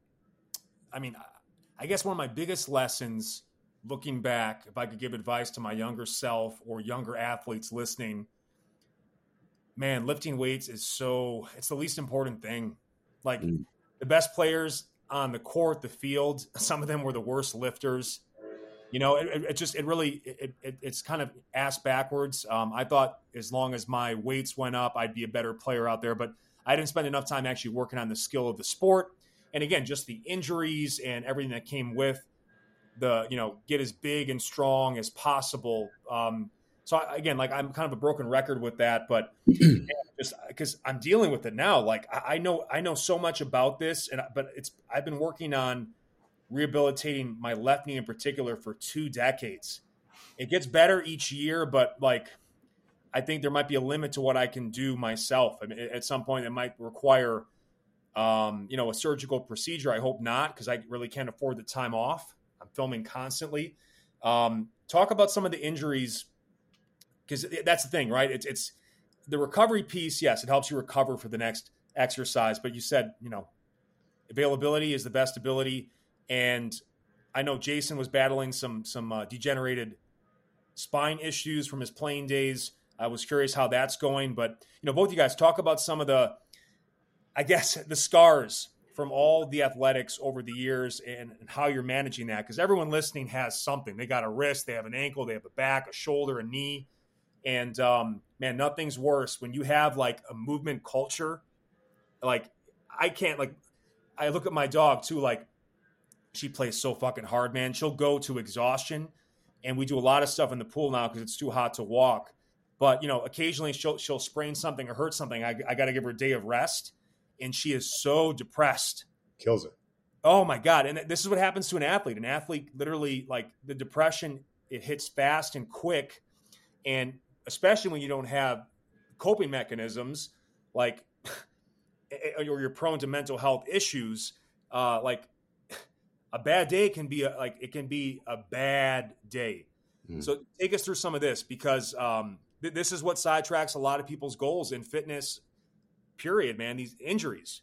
I mean, I guess one of my biggest lessons looking back, if I could give advice to my younger self or younger athletes listening, man, lifting weights is so, it's the least important thing. Like mm. the best players on the court, the field, some of them were the worst lifters. You know, it, it just, it really, it, it, it's kind of ass backwards. Um, I thought as long as my weights went up, I'd be a better player out there, but I didn't spend enough time actually working on the skill of the sport. And again, just the injuries and everything that came with the, you know, get as big and strong as possible. Um, so I, again, like I'm kind of a broken record with that, but yeah, just because I'm dealing with it now, like I, I know, I know so much about this, and but it's, I've been working on rehabilitating my left knee in particular for two decades. It gets better each year, but like, I think there might be a limit to what I can do myself. I mean, at some point it might require, um, you know, a surgical procedure. I hope not, because I really can't afford the time off. I'm filming constantly. Um, talk about some of the injuries, because that's the thing, right? It's, it's the recovery piece. Yes, it helps you recover for the next exercise, but you said, you know, availability is the best ability. And I know Jason was battling some some uh, degenerated spine issues from his playing days. I was curious how that's going. But, you know, both you guys talk about some of the, I guess, the scars from all the athletics over the years and, and how you're managing that. Because everyone listening has something. They got a wrist, they have an ankle, they have a back, a shoulder, a knee. And um, man, nothing's worse when you have like a movement culture. Like I can't like, I look at my dog too, like she plays so fucking hard, man. She'll go to exhaustion, and we do a lot of stuff in the pool now because it's too hot to walk. But, you know, occasionally she'll, she'll sprain something or hurt something. I, I got to give her a day of rest, and she is so depressed. Kills her. Oh my God. And this is what happens to an athlete. An athlete literally, like, the depression, it hits fast and quick. And especially when you don't have coping mechanisms, like, or you're prone to mental health issues, uh, like a bad day can be a, like, it can be a bad day. Mm. So take us through some of this, because um, th- this is what sidetracks a lot of people's goals in fitness, period, man, these injuries.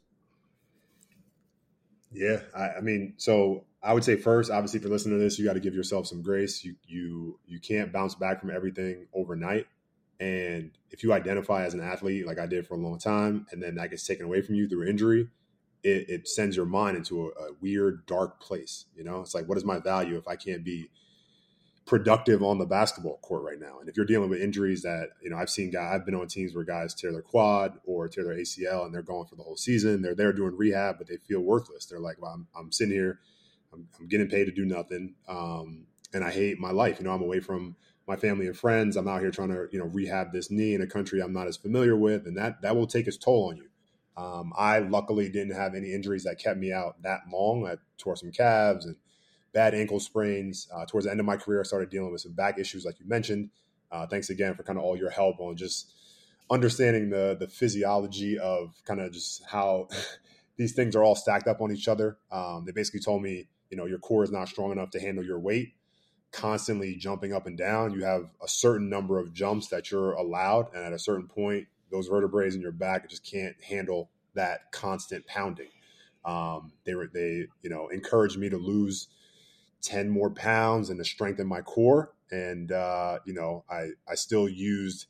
Yeah, I, I mean, so I would say first, obviously, if you're listening to this, you got to give yourself some grace. You you you can't bounce back from everything overnight. And if you identify as an athlete, like I did for a long time, and then that gets taken away from you through injury, it, it sends your mind into a, a weird, dark place. You know, it's like, what is my value if I can't be productive on the basketball court right now? And if you're dealing with injuries that, you know, I've seen guys, I've been on teams where guys tear their quad or tear their A C L and they're going for the whole season. They're there doing rehab, but they feel worthless. They're like, well, I'm, I'm sitting here, I'm, I'm getting paid to do nothing. Um, and I hate my life. You know, I'm away from my family and friends. I'm out here trying to, you know, rehab this knee in a country I'm not as familiar with. And that, that will take its toll on you. Um, I luckily didn't have any injuries that kept me out that long. I tore some calves and bad ankle sprains. Uh, towards the end of my career, I started dealing with some back issues, like you mentioned. Uh, thanks again for kind of all your help on just understanding the the physiology of kind of just how these things are all stacked up on each other. Um, they basically told me, you know, your core is not strong enough to handle your weight. Constantly jumping up and down, you have a certain number of jumps that you're allowed, and at a certain point, those vertebrae in your back just can't handle that constant pounding. Um, they were they you know encouraged me to lose ten more pounds and to strengthen my core. And, uh, you know, I, I still used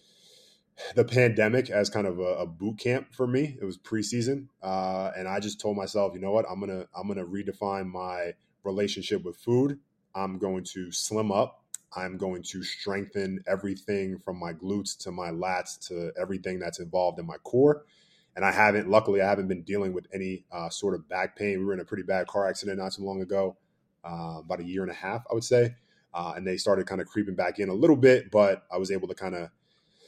the pandemic as kind of a, a boot camp for me. It was preseason. Uh, and I just told myself, you know what, I'm going to, I'm going to redefine my relationship with food. I'm going to slim up. I'm going to strengthen everything from my glutes to my lats to everything that's involved in my core. And I haven't, luckily, I haven't been dealing with any uh, sort of back pain. We were in a pretty bad car accident not too long ago. Uh, about a year and a half, I would say. Uh, and they started kind of creeping back in a little bit, but I was able to kind of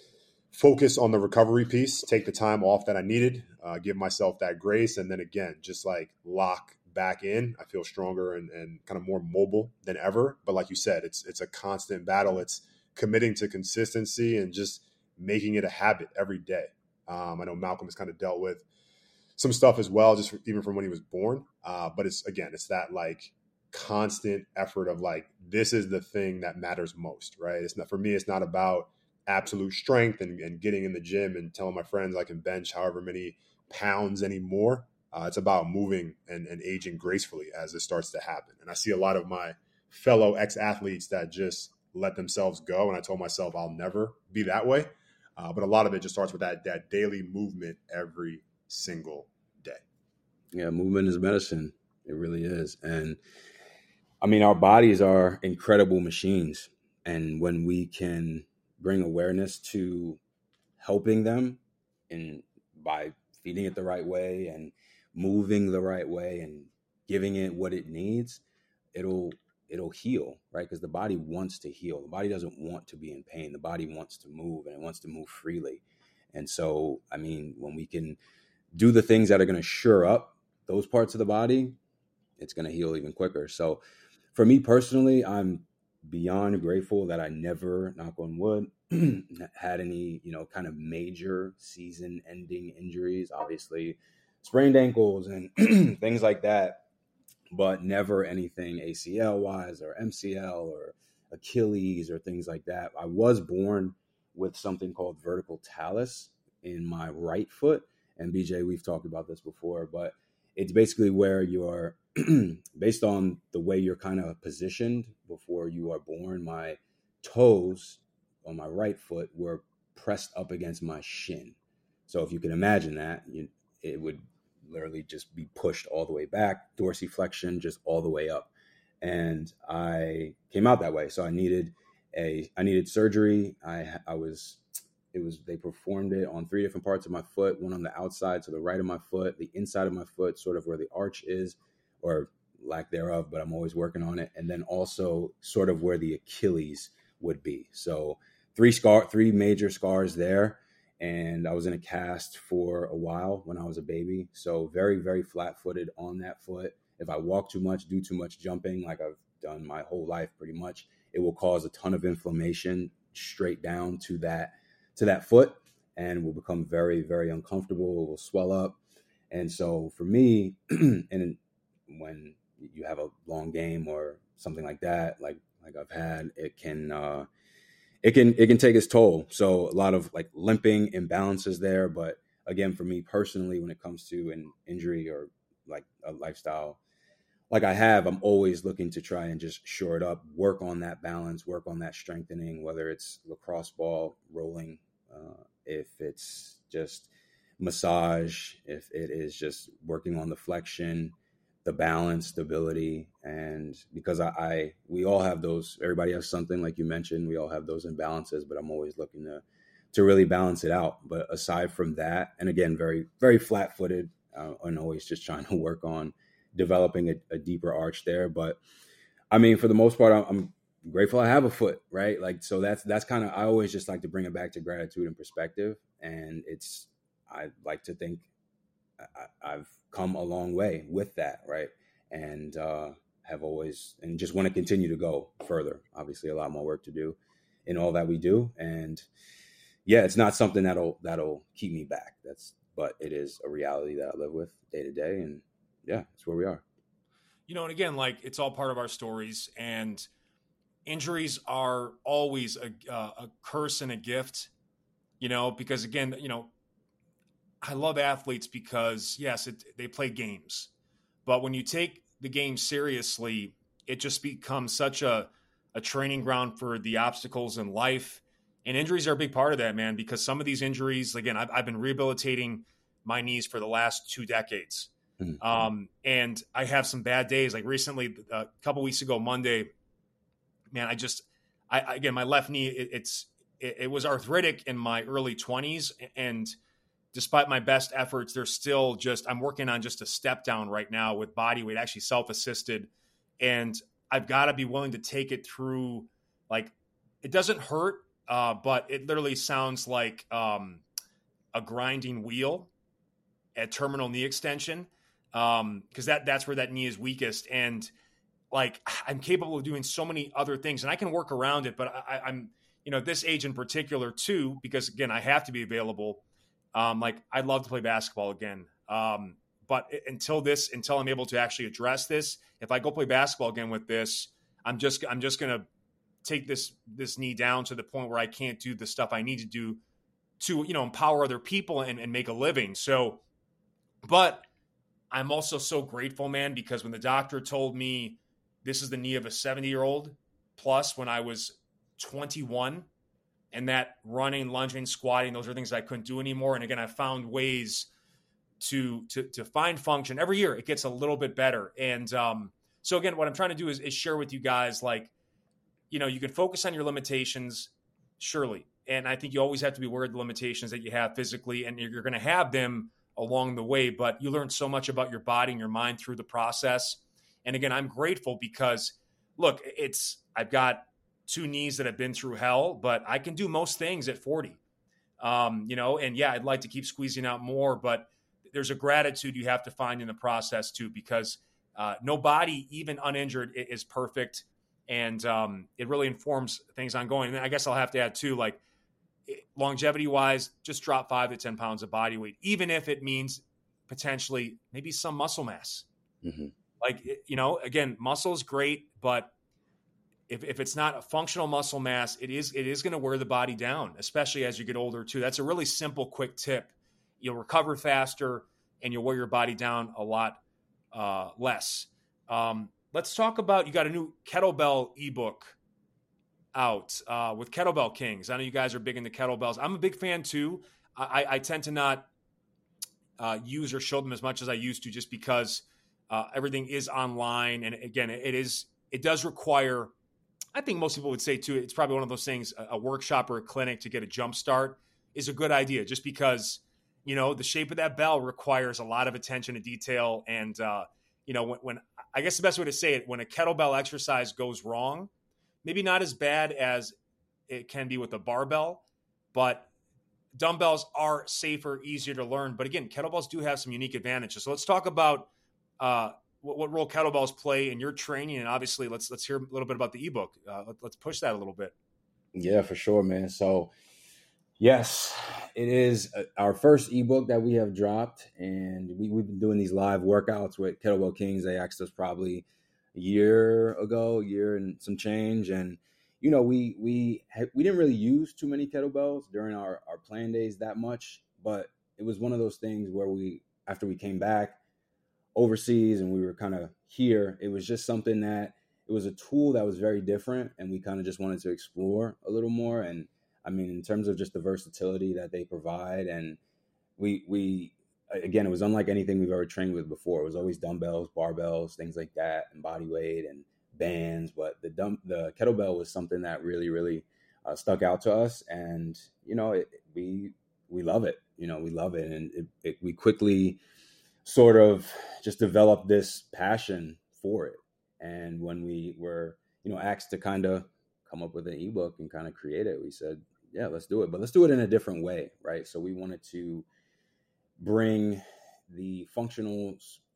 focus on the recovery piece, take the time off that I needed, uh, give myself that grace. And then again, just like lock back in. I feel stronger and, and kind of more mobile than ever. But like you said, it's, it's a constant battle. It's committing to consistency and just making it a habit every day. Um, I know Malcolm has kind of dealt with some stuff as well, just even from when he was born. Uh, but it's, again, it's that like, constant effort of like, this is the thing that matters most, right? It's not, for me, it's not about absolute strength and, and getting in the gym and telling my friends I can bench however many pounds anymore. Uh, it's about moving and, and aging gracefully as this starts to happen. And I see a lot of my fellow ex-athletes that just let themselves go. And I told myself I'll never be that way. Uh, but a lot of it just starts with that, that daily movement every single day. Yeah, movement is medicine. It really is. And I mean, our bodies are incredible machines. And when we can bring awareness to helping them and by feeding it the right way and moving the right way and giving it what it needs, it'll it'll heal, right? Because the body wants to heal. The body doesn't want to be in pain. The body wants to move, and it wants to move freely. And so, I mean, when we can do the things that are going to shore up those parts of the body, it's going to heal even quicker. So for me personally, I'm beyond grateful that I never, knock on wood, had any, you know, kind of major season ending injuries, obviously sprained ankles and things like that, but never anything A C L wise or M C L or Achilles or things like that. I was born with something called vertical talus in my right foot. And B J, we've talked about this before, but it's basically where you're based on the way you're kind of positioned before you are born. My toes on my right foot were pressed up against my shin. So if you can imagine that, you, it would literally just be pushed all the way back, dorsiflexion just all the way up. And I came out that way. So I needed a, I needed surgery. I, I was it was, they performed it on three different parts of my foot, one on the outside to the right of my foot, the inside of my foot, sort of where the arch is, or lack thereof, but I'm always working on it. And then also sort of where the Achilles would be. So three scar, three major scars there. And I was in a cast for a while when I was a baby. So very, very flat footed on that foot. If I walk too much, do too much jumping, like I've done my whole life pretty much, it will cause a ton of inflammation straight down to that, to that foot, and will become very, very uncomfortable. It will swell up. And so for me, and when you have a long game or something like that, like, like I've had, it can, uh, it can, it can take its toll. So a lot of like limping imbalances there. But again, for me personally, when it comes to an injury or like a lifestyle like I have, I'm always looking to try and just shore it up, work on that balance, work on that strengthening, whether it's lacrosse ball, rolling, uh, if it's just massage, if it is just working on the flexion, the balance, stability. And because I, I, we all have those, everybody has something, like you mentioned, we all have those imbalances, but I'm always looking to, to really balance it out. But aside from that, and again, very, very flat footed, uh, and always just trying to work on developing a, a deeper arch there. But I mean, for the most part, I'm, I'm grateful I have a foot, right? Like, so that's, that's kind of, I always just like to bring it back to gratitude and perspective. And it's, I like to think I, I've come a long way with that. Right. And, uh, have always, and just want to continue to go further. Obviously a lot more work to do in all that we do. And yeah, it's not something that'll, that'll keep me back. That's, but it is a reality that I live with day to day. And yeah, that's where we are. You know, and again, like it's all part of our stories, and injuries are always a, uh, a curse and a gift, you know, because again, you know, I love athletes because yes, it, they play games, but when you take the game seriously, it just becomes such a, a training ground for the obstacles in life. And injuries are a big part of that, man, because some of these injuries, again, I've, I've been rehabilitating my knees for the last two decades. Mm-hmm. Um, and I have some bad days. Like recently, a couple weeks ago, Monday, man, I just, I, again, my left knee, it, it's, it, it was arthritic in my early twenties. And despite my best efforts, there's still just, I'm working on just a step down right now with body weight, actually self-assisted. And I've got to be willing to take it through, like, it doesn't hurt, uh, but it literally sounds like um, a grinding wheel at terminal knee extension. Um, cause that, that's where that knee is weakest. And like, I'm capable of doing so many other things and I can work around it, but I, I'm, you know, at this age in particular too, because again, I have to be available. Um, like I'd love to play basketball again. Um, but until this, until I'm able to actually address this, if I go play basketball again with this, I'm just, I'm just going to take this, this knee down to the point where I can't do the stuff I need to do to, you know, empower other people and, and make a living. So, but I'm also so grateful, man, because when the doctor told me this is the knee of a seventy year old plus when I was twenty-one, and that running, lunging, squatting, those are things I couldn't do anymore. And again, I found ways to, to, to find function every year. It gets a little bit better. And um, so again, what I'm trying to do is, is share with you guys, like, you know, you can focus on your limitations, surely. And I think you always have to be aware of the limitations that you have physically, and you're, you're going to have them along the way, but you learn so much about your body and your mind through the process. And again, I'm grateful because look, it's, I've got two knees that have been through hell, but I can do most things at forty, um, you know, and yeah, I'd like to keep squeezing out more, but there's a gratitude you have to find in the process too, because uh, no body, even uninjured, is perfect. And um, it really informs things ongoing. And I guess I'll have to add too, like, longevity wise, just drop five to ten pounds of body weight, even if it means potentially maybe some muscle mass. Mm-hmm. Like, you know, again, muscle is great, but if, if it's not a functional muscle mass, it is, it is going to wear the body down, especially as you get older too. That's a really simple, quick tip. You'll recover faster and you'll wear your body down a lot uh, less. Um, let's talk about, you got a new kettlebell ebook out uh, with Kettlebell Kings. I know you guys are big into kettlebells. I'm a big fan too. I, I tend to not uh, use or show them as much as I used to, just because uh, everything is online. And again, it is, it does require, I think most people would say too, it's probably one of those things, a, a workshop or a clinic to get a jump start. is a good idea, just because, you know, the shape of that bell requires a lot of attention to detail. And, uh, you know, when, when I guess the best way to say it, when a kettlebell exercise goes wrong, maybe not as bad as it can be with a barbell, but dumbbells are safer, easier to learn. But again, kettlebells do have some unique advantages. So let's talk about uh, what, what role kettlebells play in your training. And obviously, let's let's hear a little bit about the ebook. Uh, let, let's push that a little bit. Yeah, for sure, man. So yes, it is our first ebook that we have dropped. And we, we've been doing these live workouts with Kettlebell Kings. They asked us probably a year ago, year and some change. And you know, we we we didn't really use too many kettlebells during our, our playing days that much, but it was one of those things where we, after we came back overseas and we were kind of here, it was just something that, it was a tool that was very different, and we kind of just wanted to explore a little more. And I mean, in terms of just the versatility that they provide, and we, we again, it was unlike anything we've ever trained with before. It was always dumbbells, barbells, things like that, and body weight and bands, but the dumb, the kettlebell was something that really, really uh, stuck out to us. And, you know, it, we, we love it, you know, we love it. And it, it, we quickly sort of just developed this passion for it. And when we were, you know, asked to kind of come up with an ebook and kind of create it, we said, yeah, let's do it, but let's do it in a different way. Right. So we wanted to bring the functional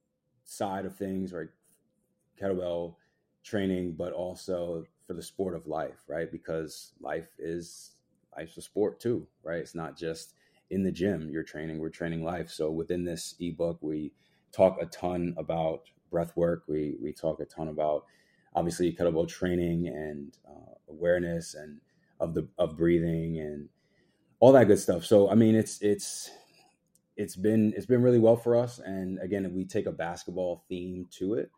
side of things, right? Kettlebell training, but also for the sport of life, right? Because life is life's a sport too, right? It's not just in the gym you're training, we're training life. So within this ebook, we talk a ton about breath work. We we talk a ton about obviously kettlebell training and uh, awareness and of the of breathing and all that good stuff. So I mean, it's it's it's been it's been really well for us. And again, we take a basketball theme to it,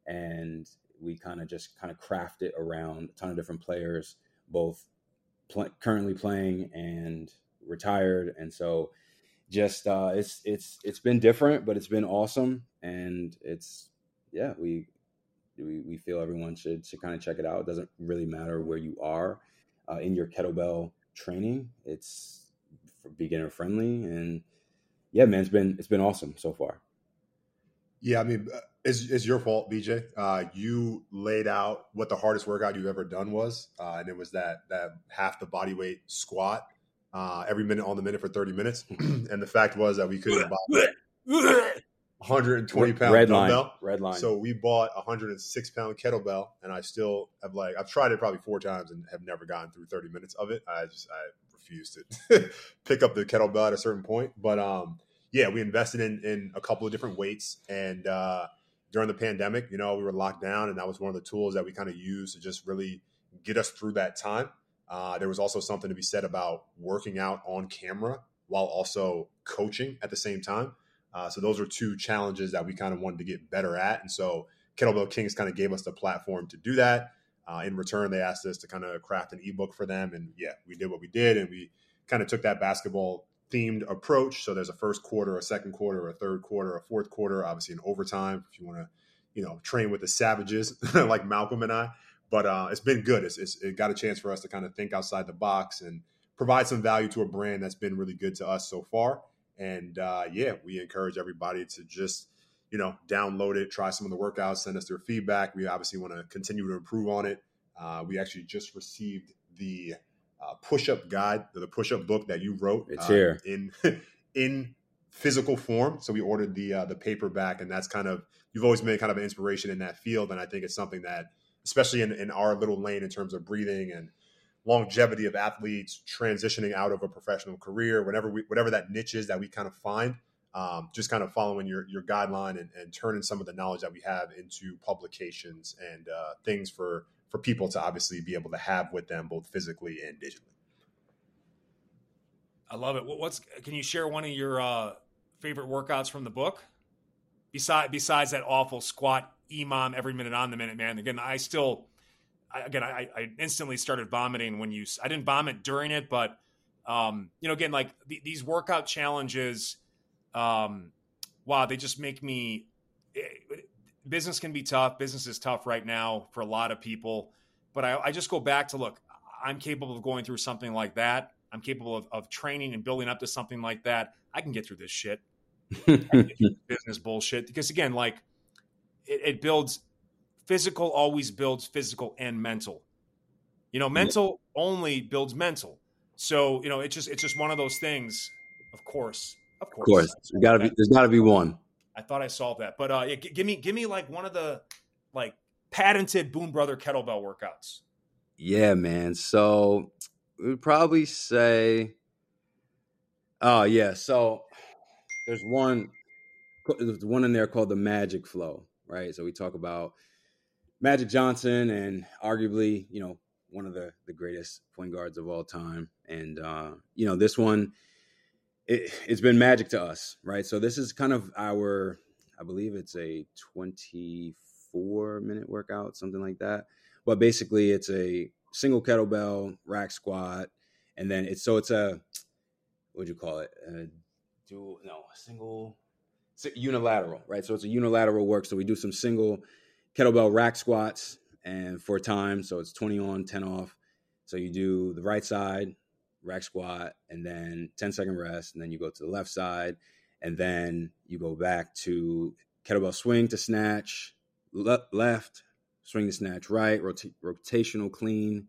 and we kind of just kind of craft it around a ton of different players, both pl- currently playing and retired. And so just, uh, it's, it's, it's been different, but it's been awesome. And it's, yeah, we, we, we feel everyone should, should kind of check it out. It doesn't really matter where you are uh, in your kettlebell training. It's for beginner friendly, and yeah, man, it's been, it's been awesome so far. Yeah. I mean, It's, it's your fault, B J. Uh, you laid out what the hardest workout you've ever done was, uh, and it was that that half the body weight squat uh, every minute on the minute for thirty minutes. And the fact was that we couldn't buy one hundred twenty pound red dumbbell. Line. Red line. So we bought a one hundred six pound kettlebell, and I still have like I've tried it probably four times and have never gotten through thirty minutes of it. I just I refused to pick up the kettlebell at a certain point. But um, yeah, we invested in in a couple of different weights, and uh, during the pandemic, you know, we were locked down, and that was one of the tools that we kind of used to just really get us through that time. Uh, there was also something to be said about working out on camera while also coaching at the same time. Uh, so those are two challenges that we kind of wanted to get better at. And so Kettlebell Kings kind of gave us the platform to do that. Uh, in return, they asked us to kind of craft an ebook for them. And yeah, we did what we did. And we kind of took that basketball themed approach. So there's a first quarter, a second quarter, a third quarter, a fourth quarter, obviously an overtime if you want to, you know, train with the savages like Malcolm and I. But uh, it's been good. It's, it's it got a chance for us to kind of think outside the box and provide some value to a brand that's been really good to us so far. And uh, yeah, we encourage everybody to just, you know, download it, try some of the workouts, send us their feedback. We obviously want to continue to improve on it. Uh, we actually just received the uh, push-up guide, the push-up book that you wrote. It's uh, here in in physical form. So we ordered the uh, the paperback, and that's kind of you've always been kind of an inspiration in that field, and I think it's something that, especially in, in our little lane in terms of breathing and longevity of athletes transitioning out of a professional career, whatever we, whatever that niche is that we kind of find, um, just kind of following your your guideline and, and turning some of the knowledge that we have into publications and uh, things for for people to obviously be able to have with them both physically and digitally. I love it. What's can you share one of your uh, favorite workouts from the book? Besides besides that awful squat E M O M every minute on the minute, man. Again, I still. Again, I, I instantly started vomiting when you, I didn't vomit during it, but, um, you know, again, like the, these workout challenges, um, wow, they just make me, it, business can be tough. Business is tough right now for a lot of people, but I, I just go back to, look, I'm capable of going through something like that. I'm capable of, of training and building up to something like that. I can get through this shit. I can get through business bullshit. Because again, like it, it builds physical, always builds physical and mental. You know, mental yeah. only builds mental. So, you know, it's just, it's just one of those things. Of course, of course, of course. There's gotta be, there's gotta be one. I thought I solved that, but uh, yeah, g- give me, give me like one of the like patented Boone Brother kettlebell workouts. Yeah, man. So we'd probably say, oh yeah. So there's one, there's one in there called the Magic Flow, right? So we talk about Magic Johnson and arguably, you know, one of the, the greatest point guards of all time. And, uh, you know, this one, it, it's been magic to us, right? So this is kind of our, I believe it's a twenty-four minute workout, something like that. But basically it's a single kettlebell rack squat. And then it's, so it's a, what would you call it? A dual, no, a single, unilateral, right? So it's a unilateral work. So we do some single kettlebell rack squats and for time. So it's twenty on, ten off. So you do the right side, rack squat, and then ten second rest. And then you go to the left side. And then you go back to kettlebell swing to snatch, le- left, swing to snatch right, rota- rotational clean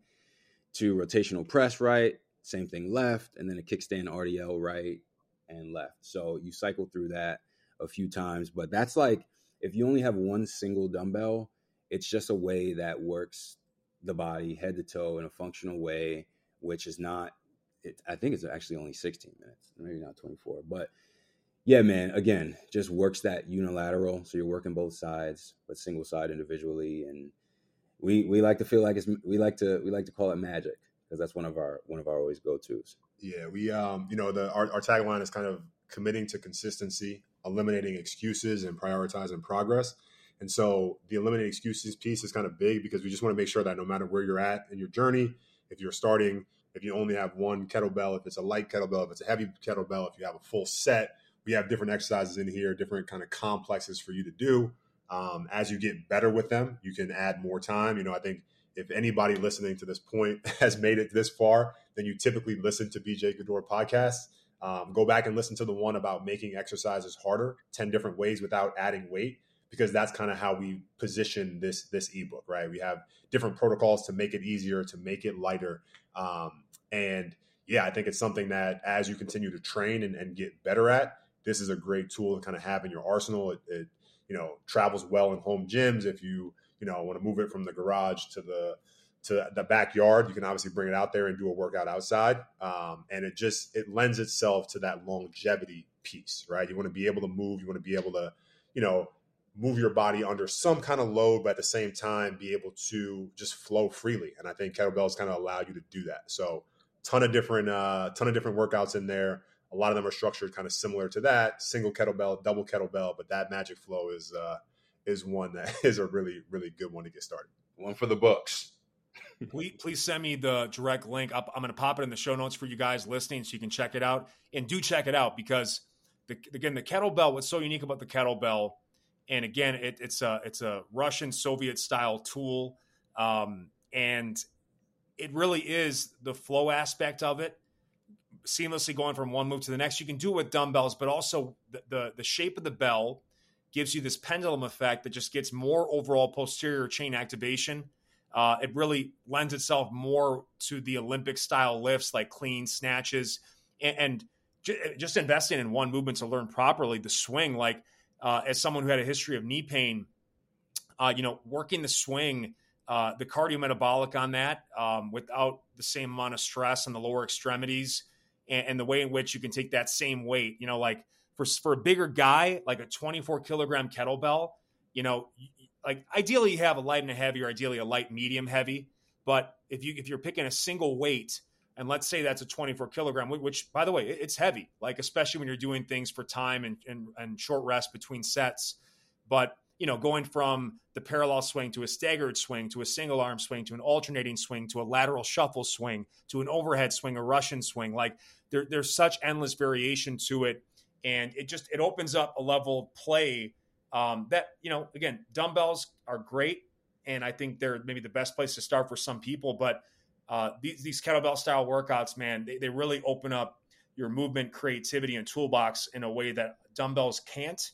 to rotational press right. Same thing left. And then a kickstand R D L right and left. So you cycle through that a few times. But that's like, if you only have one single dumbbell, it's just a way that works the body head to toe in a functional way, which is not, it, I think it's actually only sixteen minutes, maybe not twenty-four. But yeah, man, again, just works that unilateral. So you're working both sides, but single side individually. And we we like to feel like it's, we like to, we like to call it magic because that's one of our, one of our always go-tos. Yeah, we, um, you know, the our, our tagline is kind of committing to consistency, eliminating excuses, and prioritizing progress. And so the eliminating excuses piece is kind of big because we just want to make sure that no matter where you're at in your journey, if you're starting, if you only have one kettlebell, if it's a light kettlebell, if it's a heavy kettlebell, if you have a full set, we have different exercises in here, different kind of complexes for you to do. Um, as you get better with them, you can add more time. You know, I think if anybody listening to this point has made it this far, then you typically listen to B J Gaddour podcasts. Um, go back and listen to the one about making exercises harder, ten different ways without adding weight, because that's kind of how we position this, this ebook, right? We have different protocols to make it easier, to make it lighter. Um, and yeah, I think it's something that as you continue to train and, and get better at, this is a great tool to kind of have in your arsenal. It, it you know, travels well in home gyms. If you, you know, want to move it from the garage to the, to the backyard, you can obviously bring it out there and do a workout outside. Um, and it just, it lends itself to that longevity piece, right? You want to be able to move, you want to be able to, you know, move your body under some kind of load, but at the same time, be able to just flow freely. And I think kettlebells kind of allow you to do that. So ton of different, uh, ton of different workouts in there. A lot of them are structured kind of similar to that, single kettlebell, double kettlebell, but that Magic Flow is, uh, is one that is a really, really good one to get started. One for the books. please, please send me the direct link. I'm going to pop it in the show notes for you guys listening so you can check it out. And do check it out because, the, again, the kettlebell, what's so unique about the kettlebell, and again, it, it's a it's a Russian Soviet style tool, um, and it really is the flow aspect of it, seamlessly going from one move to the next. You can do it with dumbbells, but also the the, the shape of the bell gives you this pendulum effect that just gets more overall posterior chain activation. Uh, it really lends itself more to the Olympic style lifts like clean snatches, and, and j- just investing in one movement to learn properly the swing, like. Uh, as someone who had a history of knee pain, uh, you know, working the swing, uh, the cardiometabolic on that um, without the same amount of stress on the lower extremities and, and the way in which you can take that same weight, you know, like for, for a bigger guy, like a twenty-four kilogram kettlebell, you know, like ideally you have a light and a heavy or ideally a light, medium, heavy. But if you, if you're picking a single weight, and let's say that's a twenty-four kilogram, which, by the way, it's heavy, like especially when you're doing things for time and, and, and short rest between sets. But, you know, going from the parallel swing to a staggered swing to a single arm swing to an alternating swing to a lateral shuffle swing to an overhead swing, a Russian swing, like there, there's such endless variation to it. And it just, it opens up a level of play um, that, you know, again, dumbbells are great. And I think they're maybe the best place to start for some people, but uh, these, these kettlebell style workouts, man, they, they really open up your movement, creativity, and toolbox in a way that dumbbells can't.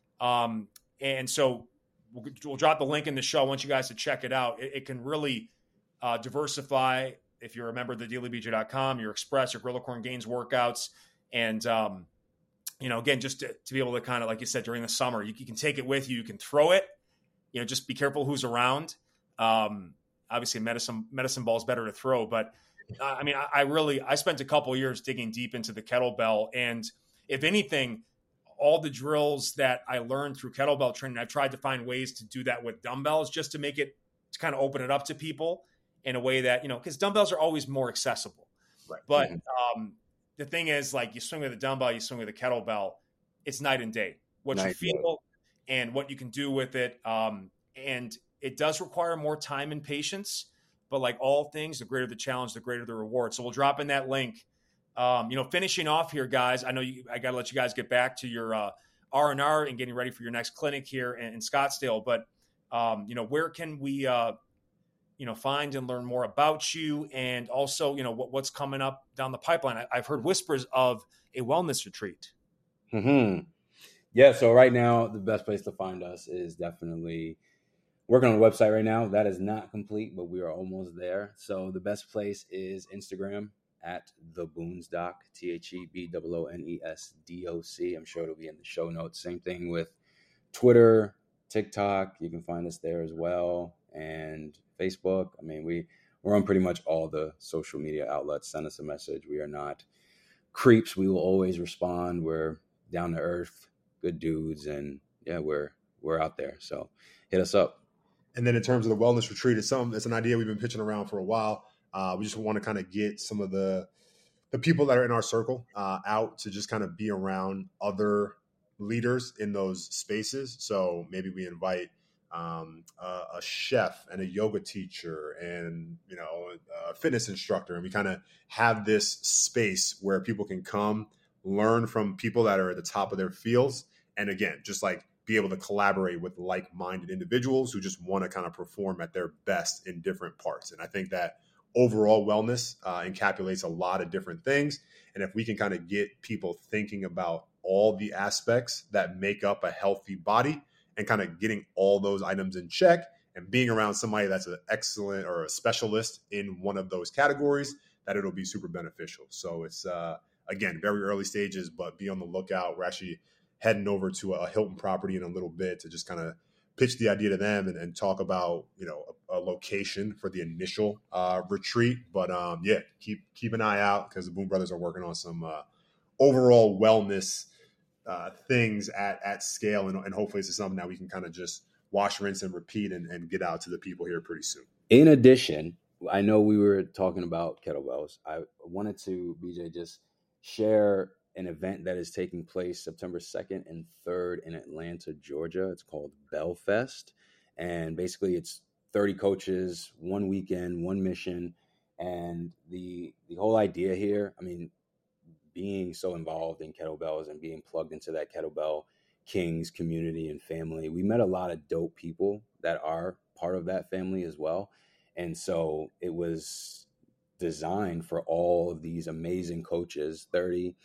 Um, and so we'll, we'll drop the link in the show. I want you guys to check it out. It, it can really uh, diversify. If you're a member of the daily b j dot com, your Express, your Gorilla Corn Gains workouts. And, um, you know, again, just to, to be able to kind of, like you said, during the summer, you, you can take it with you. You can throw it, you know, just be careful who's around. Um, obviously medicine, medicine ball is better to throw, but uh, I mean, I, I really, I spent a couple of years digging deep into the kettlebell. And if anything, all the drills that I learned through kettlebell training, I've tried to find ways to do that with dumbbells just to make it, to kind of open it up to people in a way that, you know, because dumbbells are always more accessible. Right. But Mm-hmm. um, the thing is, like, you swing with a dumbbell, you swing with a kettlebell, it's night and day. What Night you feel and what you can do with it. Um, and it does require more time and patience. But like all things, the greater the challenge, the greater the reward. So we'll drop in that link. Um, you know, finishing off here, guys, I know you, I got to let you guys get back to your uh, R and R and getting ready for your next clinic here in, in Scottsdale. But, um, you know, where can we uh, – you know, find and learn more about you, and also, you know, what, what's coming up down the pipeline? I, I've heard whispers of a wellness retreat. Mm-hmm. Yeah. So right now, the best place to find us is definitely working on the website right now. That is not complete, but we are almost there. So the best place is Instagram at the Boonsdoc, T H E B O O N E S D O C. I'm sure it'll be in the show notes. Same thing with Twitter, TikTok. You can find us there as well. And Facebook. I mean, we, we're on pretty much all the social media outlets. Send us a message. We are not creeps. We will always respond. We're down to earth, good dudes. And yeah, we're, we're out there. So hit us up. And then in terms of the wellness retreat, it's some, it's an idea we've been pitching around for a while. Uh, we just want to kind of get some of the, the people that are in our circle uh, out to just kind of be around other leaders in those spaces. So maybe we invite um, a, a chef and a yoga teacher and, you know, a fitness instructor. And we kind of have this space where people can come learn from people that are at the top of their fields. And again, just like be able to collaborate with like-minded individuals who just want to kind of perform at their best in different parts. And I think that overall wellness uh, encapsulates a lot of different things. And if we can kind of get people thinking about all the aspects that make up a healthy body and kind of getting all those items in check and being around somebody that's an excellent or a specialist in one of those categories, that it'll be super beneficial. So it's, uh, again, very early stages, but be on the lookout. We're actually heading over to a Hilton property in a little bit to just kind of pitch the idea to them and, and talk about, you know, a, a location for the initial uh, retreat. But um, yeah, keep keep an eye out because the Boone Brothers are working on some uh, overall wellness uh, things at at scale, and, and hopefully it's something that we can kind of just wash, rinse, and repeat and, and get out to the people here pretty soon. In addition, I know we were talking about kettlebells. I wanted to, B J, just share an event that is taking place September second and third in Atlanta, Georgia. It's called Bellfest. And basically it's thirty coaches, one weekend, one mission. And the the whole idea here, I mean, being so involved in kettlebells and being plugged into that Kettlebell Kings community and family, we met a lot of dope people that are part of that family as well. And so it was designed for all of these amazing coaches, thirty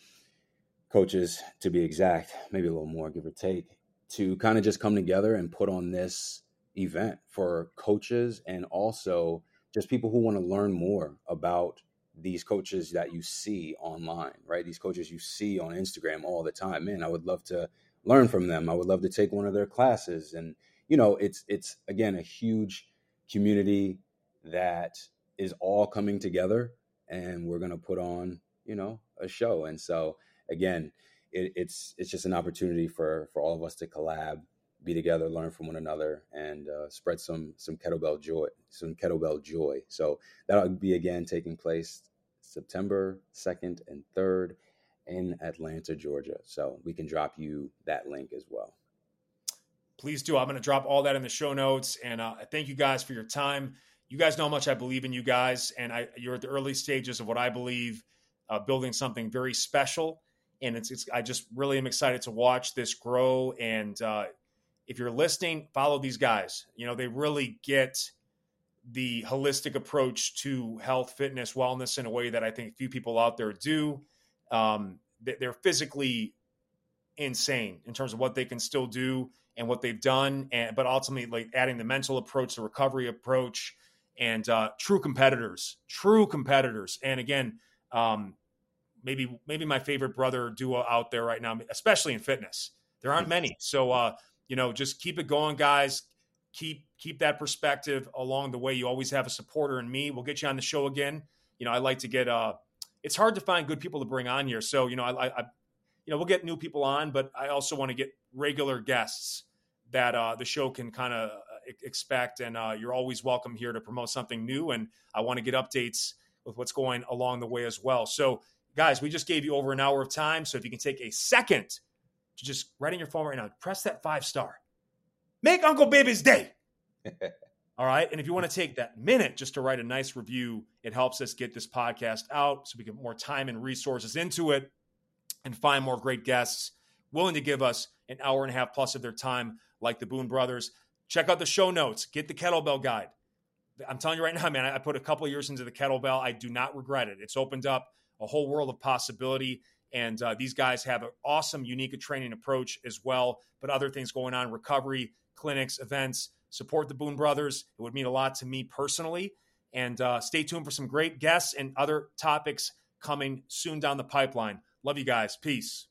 coaches to be exact, maybe a little more, give or take, to kind of just come together and put on this event for coaches and also just people who want to learn more about these coaches that you see online, right? These coaches you see on Instagram all the time. Man, I would love to learn from them. I would love to take one of their classes. And, you know, it's, it's again, a huge community that is all coming together, and we're going to put on, you know, a show. And so again, it, it's, it's just an opportunity for, for all of us to collab, be together, learn from one another, and uh, spread some, some kettlebell joy, some kettlebell joy. So that'll be again taking place September second and third in Atlanta, Georgia. So we can drop you that link as well. Please do. I'm going to drop all that in the show notes. And uh, thank you guys for your time. You guys know how much I believe in you guys. And I, you're at the early stages of what I believe, uh, building something very special. And it's, it's, I just really am excited to watch this grow. And uh, if you're listening, follow these guys. You know, they really get the holistic approach to health, fitness, wellness in a way that I think few people out there do. Um, they're physically insane in terms of what they can still do and what they've done, and but ultimately like adding the mental approach, the recovery approach, and uh, true competitors, true competitors. And again, um, maybe maybe my favorite brother duo out there right now, especially in fitness. There aren't many, so uh, you know, just keep it going, guys. Keep keep that perspective along the way. You always have a supporter in me. We'll get you on the show again. You know, I like to get. Uh, it's hard to find good people to bring on here, so you know, I, I you know, we'll get new people on, but I also want to get regular guests that uh, the show can kind of expect. And uh, you're always welcome here to promote something new. And I want to get updates with what's going along the way as well. So, guys, we just gave you over an hour of time. So if you can take a second to just write in your phone right now, press that five star. Make Uncle Baby's day. All right. And if you want to take that minute just to write a nice review, it helps us get this podcast out so we get more time and resources into it and find more great guests willing to give us an hour and a half plus of their time, like the Boone brothers. Check out the show notes. Get the kettlebell guide. I'm telling you right now, man, I put a couple of years into the kettlebell. I do not regret it. It's opened up a whole world of possibility. And uh, these guys have an awesome, unique training approach as well, but other things going on, recovery, clinics, events. Support the Boone brothers. It would mean a lot to me personally. And uh, stay tuned for some great guests and other topics coming soon down the pipeline. Love you guys. Peace.